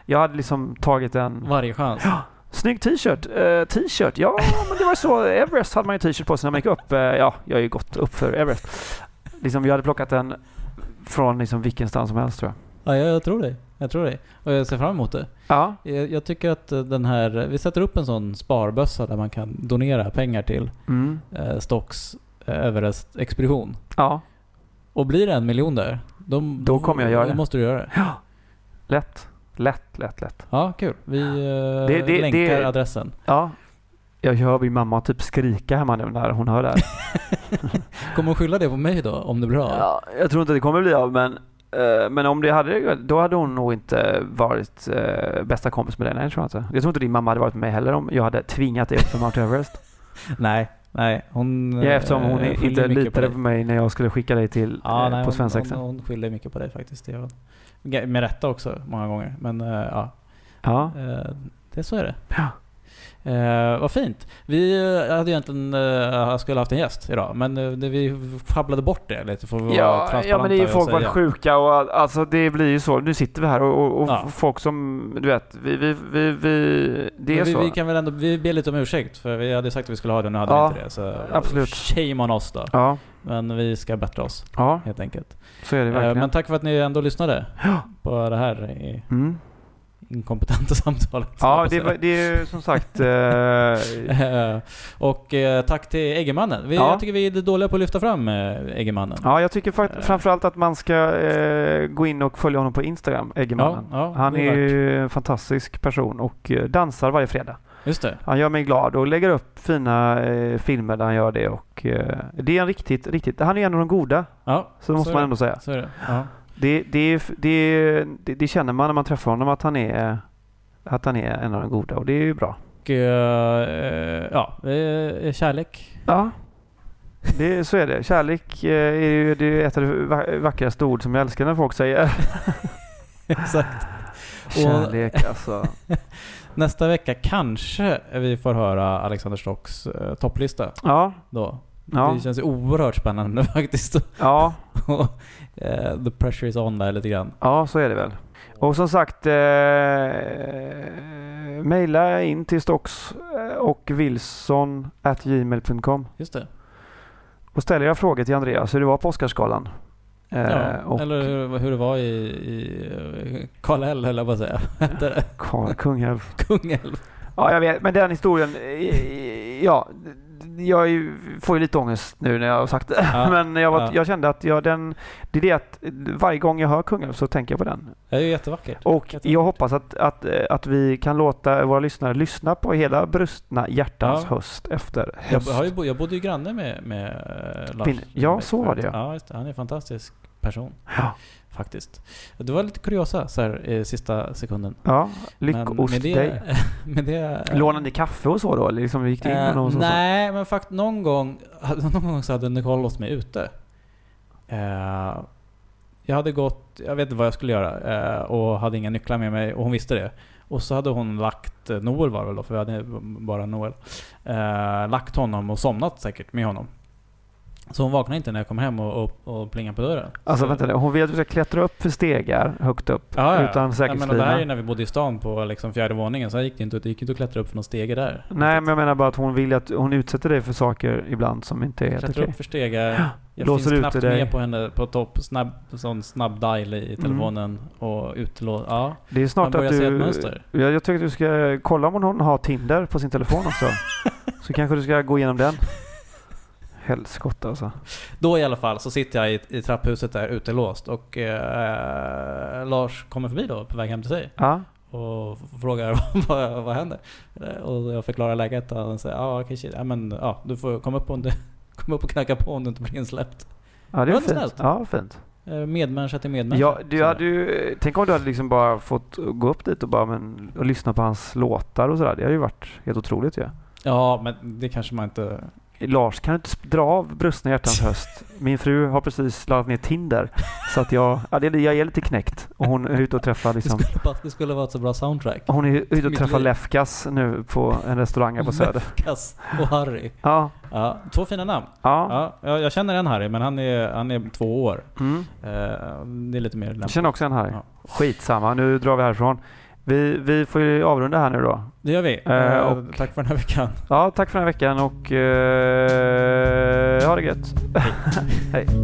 Jag hade liksom tagit en... Varje chans. Ja, snygg t-shirt. Uh, t-shirt. Ja, men det var så. Everest hade man ju t-shirt på sig när man gick upp. Uh, ja, jag har ju gått upp för Everest. Liksom, vi hade plockat den från liksom vilken stans som helst, tror jag. Ja, jag, jag tror det. Jag tror det. Och jag ser fram emot det. Ja. Jag, jag tycker att den här... Vi sätter upp en sån sparbössa där man kan donera pengar till Mm. eh, Stocks eh, Everest-expedition. Ja. Och blir det en miljon där, då, Då kommer jag göra det. Då måste du göra det. Ja. Lätt. Lätt, lätt, lätt. Ja, kul. Vi eh, Det- det- länkar det- adressen. Ja. Jag hör min mamma typ skrika hemma nu när hon hör det här. Kommer hon skylla det på mig då, om det blir av? Ja, jag tror inte det kommer bli av, men eh, men om det hade, då hade hon nog inte varit eh, bästa kompis med dig. Nej, jag tror inte. Jag tror inte din mamma hade varit med mig heller om jag hade tvingat dig upp för Mount Everest. Nej, nej. Hon, Ja, eftersom hon eh, skyller inte mycket litade på på mig när jag skulle skicka dig till Ja, eh, nej, på hon, svensexan. hon, hon skyller mycket på dig faktiskt. Det gör hon. Med rätta också, många gånger. Men eh, ja, Ja. eh, det så är det. Ja. Eh, vad fint. Vi eh, hade egentligen eh, skulle haft en gäst idag, men eh, det, vi sjabblade bort det lite för att vara Ja, transparenta. ja, men det är ju och folk säga. varit sjuka och all- alltså det blir ju så. Nu sitter vi här och, och, och Ja. folk som, du vet, vi, vi, vi, vi det är Men vi, så. vi kan väl ändå, vi ber lite om ursäkt för vi hade sagt att vi skulle ha det, nu hade Ja, vi inte det. Så absolut. shame on oss då. Ja, Men vi ska bättra oss ja, helt enkelt. så är det Eh, verkligen. men tack för att ni ändå lyssnade Ja. på det här i Mm. inkompetenta samtalet. Ja, det, var- det är ju som sagt... Eh, Eh, och eh, tack till Eggemannen. Vi, Ja. Jag tycker vi är dåliga på att lyfta fram eh, Eggemannen. ja, jag tycker fakt- framförallt att man ska eh, gå in och följa honom på Instagram, Eggemannen. Ja, ja, Han det är är ju en fantastisk person och eh, dansar varje fredag. Just det. Han gör mig glad och lägger upp fina eh, filmer där han gör det. Och, eh, det är en riktigt, riktigt... Han är en av de goda, Ja, så måste är man det. ändå säga. Så är det. Ja. Det, det, det, det, det känner man när man träffar honom, att han är, att han är en av de goda. Och det är ju bra. Och eh, ja, eh, kärlek. Ja, det, så är det. Kärlek eh, är ju det är ett av de va- vackraste ord som jag älskar när folk säger. Exakt. Kärlek, alltså. Nästa vecka kanske vi får höra Alexander Stocks eh, topplista Ja, då. ja, Det känns ju oerhört spännande faktiskt. ja, Eh, the pressure is on där lite grann. ja, så är det väl. Och som sagt, eh, mejla in till Stocks och wilson at gmail dot com Just det. och ställ era frågor till Andreas hur det var på Oscarsgalan. Eh, Ja, och eller hur, hur det var i, i eh, Karl L, eller vad säger jag? Hette det? Karl Kungälv. Kungälv. Ja, jag vet, men den historien, ja, jag är ju- får ju lite ångest nu när jag har sagt det. Ja, Men jag, var, ja. jag kände att jag, den, det är det att varje gång jag hör Kungälv så tänker jag på den. Det är ju jättevackert. Och Jättevackert. jag hoppas att, att, att vi kan låta våra lyssnare lyssna på hela Brustna hjärtans Ja. höst efter Jag, höst. har ju, bo- jag bodde ju granne med, med eh, Lars. Fin- ja, så var det, ja. Ja, just det. Han är en fantastisk person. Ja. Faktiskt. Det var lite kuriosa så här i sista sekunden. Ja, Men lyckost med det, dig. med det Lånade ni kaffe och så då? Eller liksom gick det in eh, med någon som nej, men faktiskt någon gång någon gång så hade Nicole låst mig ute. Eh, jag hade gått, jag vet inte vad jag skulle göra, eh, och hade inga nycklar med mig och hon visste det. Och så hade hon lagt, eh, Noel var det väl då, för vi hade bara Noel, eh, lagt honom och somnat säkert med honom. Så hon vaknade inte när jag kom hem och, och, och plingade på dörren. Alltså så, vänta nu, hon vill att du ska klättra upp för stegar högt upp Ja, ja. utan Ja, men det säkerhetslina. här är när vi bodde i stan på liksom fjärde våningen, så gick det inte, det gick inte att klättra upp för någon stege där. Nej, men jag menar bara att hon vill att hon utsätter dig för saker ibland som inte är helt Klättra okej. upp för stegar. Jag Låser finns ute knappt dig. med på henne på topp, snabb, sån snabb dial i telefonen och utlås. Ja, Det är snart man börjar att se ett du... mönster. Jag, jag tycker att du ska kolla om hon har Tinder på sin telefon också. Så kanske du ska gå igenom den. Helskotta alltså. Då i alla fall så sitter jag i, i trapphuset där utelåst och eh, Lars kommer förbi då på väg hem till sig Ja. och f- frågar vad, vad händer. Eh, Och jag förklarar läget och han säger ja, okej, shit. Ja, men ja, du får komma upp, om du, komma upp och knacka på om du inte blir insläppt. Ja, det Det är var fint. snällt. Ja, fint. Eh, Medmänniska till medmänniska. Ja, du Så- hade ju, tänk om du hade liksom bara fått gå upp dit och bara men, och lyssna på hans låtar och sådär. Det hade ju varit helt otroligt ju. Ja. Ja, men det kanske man inte... Lars, kan du inte sp- dra av Brustna hjärtans höst? Min fru har precis laddat ner Tinder. Så att jag, ja, det, jag är lite knäckt. Och hon är ute och träffar Det liksom... skulle, bara- det skulle vara ett så bra soundtrack. Hon är ute och Mitt träffar liv. Lefkas nu på en restaurang här på Söder. Lefkas och Harry. Ja, Ja, två fina namn. ja. Ja, jag jag känner en Harry, men han är, han är två år. Mm. Eh, det är lite mer Jag lämpligt. känner också en här. Ja. Skitsamma, nu drar vi härifrån. Vi, vi får ju avrunda här nu då. Det gör vi. Eh, och, tack för den här veckan. Ja, tack för den här veckan och eh, ha det gött. Hej. Hej.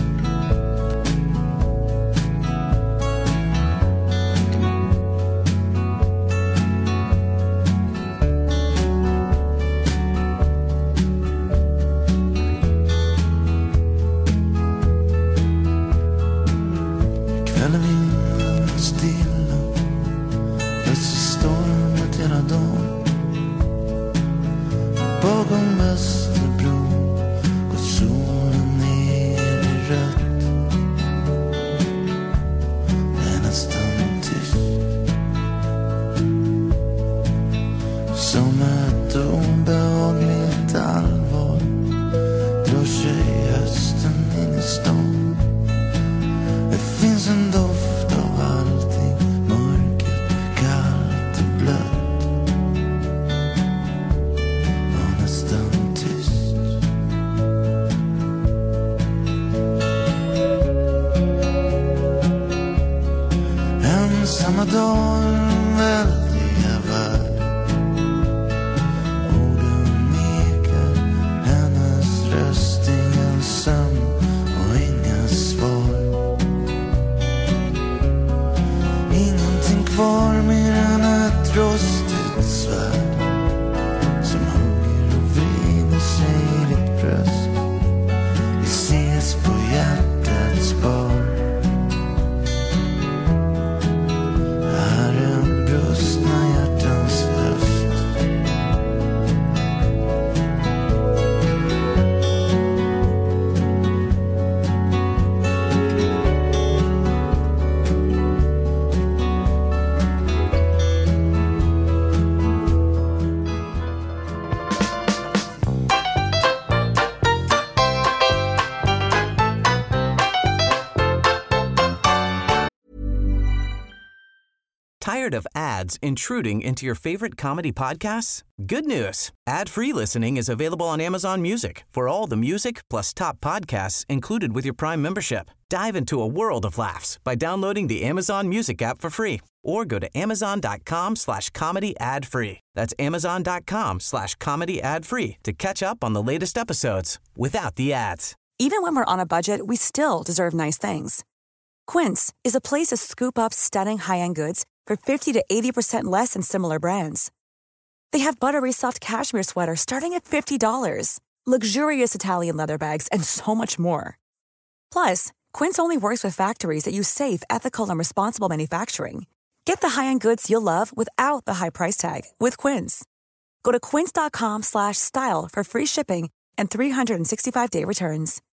Kvällen vinden stilla, plötsligt stormat hela dagen. Bakom Västerbro går solen ner i rött. Det är nästan tyst, som ett obehagligt allvar drar sig hösten in i stan. Det finns en doft av allting, mörket, kallt och blött. Och nästan tyst. Ensamma dagar, väldiga värld. Orden ekar, hennes röst, ingen sömn och inga svar. Ingenting kvar mer än ett rostigt svärd som hugger och vrider sig i ditt bröst. Vi ses på hjärtats bar. Här är brustna hjärtans röst. Tired of ads intruding into your favorite comedy podcasts? Good news. Ad-free listening is available on Amazon Music for all the music plus top podcasts included with your Prime membership. Dive into a world of laughs by downloading the Amazon Music app for free or go to amazon.com slash comedy ad free. That's amazon.com slash comedy ad free to catch up on the latest episodes without the ads. Even when we're on a budget, we still deserve nice things. Quince is a place to scoop up stunning high-end goods for fifty to eighty percent less than similar brands. They have buttery soft cashmere sweaters starting at fifty dollars, luxurious Italian leather bags, and so much more. Plus, Quince only works with factories that use safe, ethical, and responsible manufacturing. Get the high-end goods you'll love without the high price tag with Quince. Go to quince.com slash style for free shipping and three sixty-five day returns.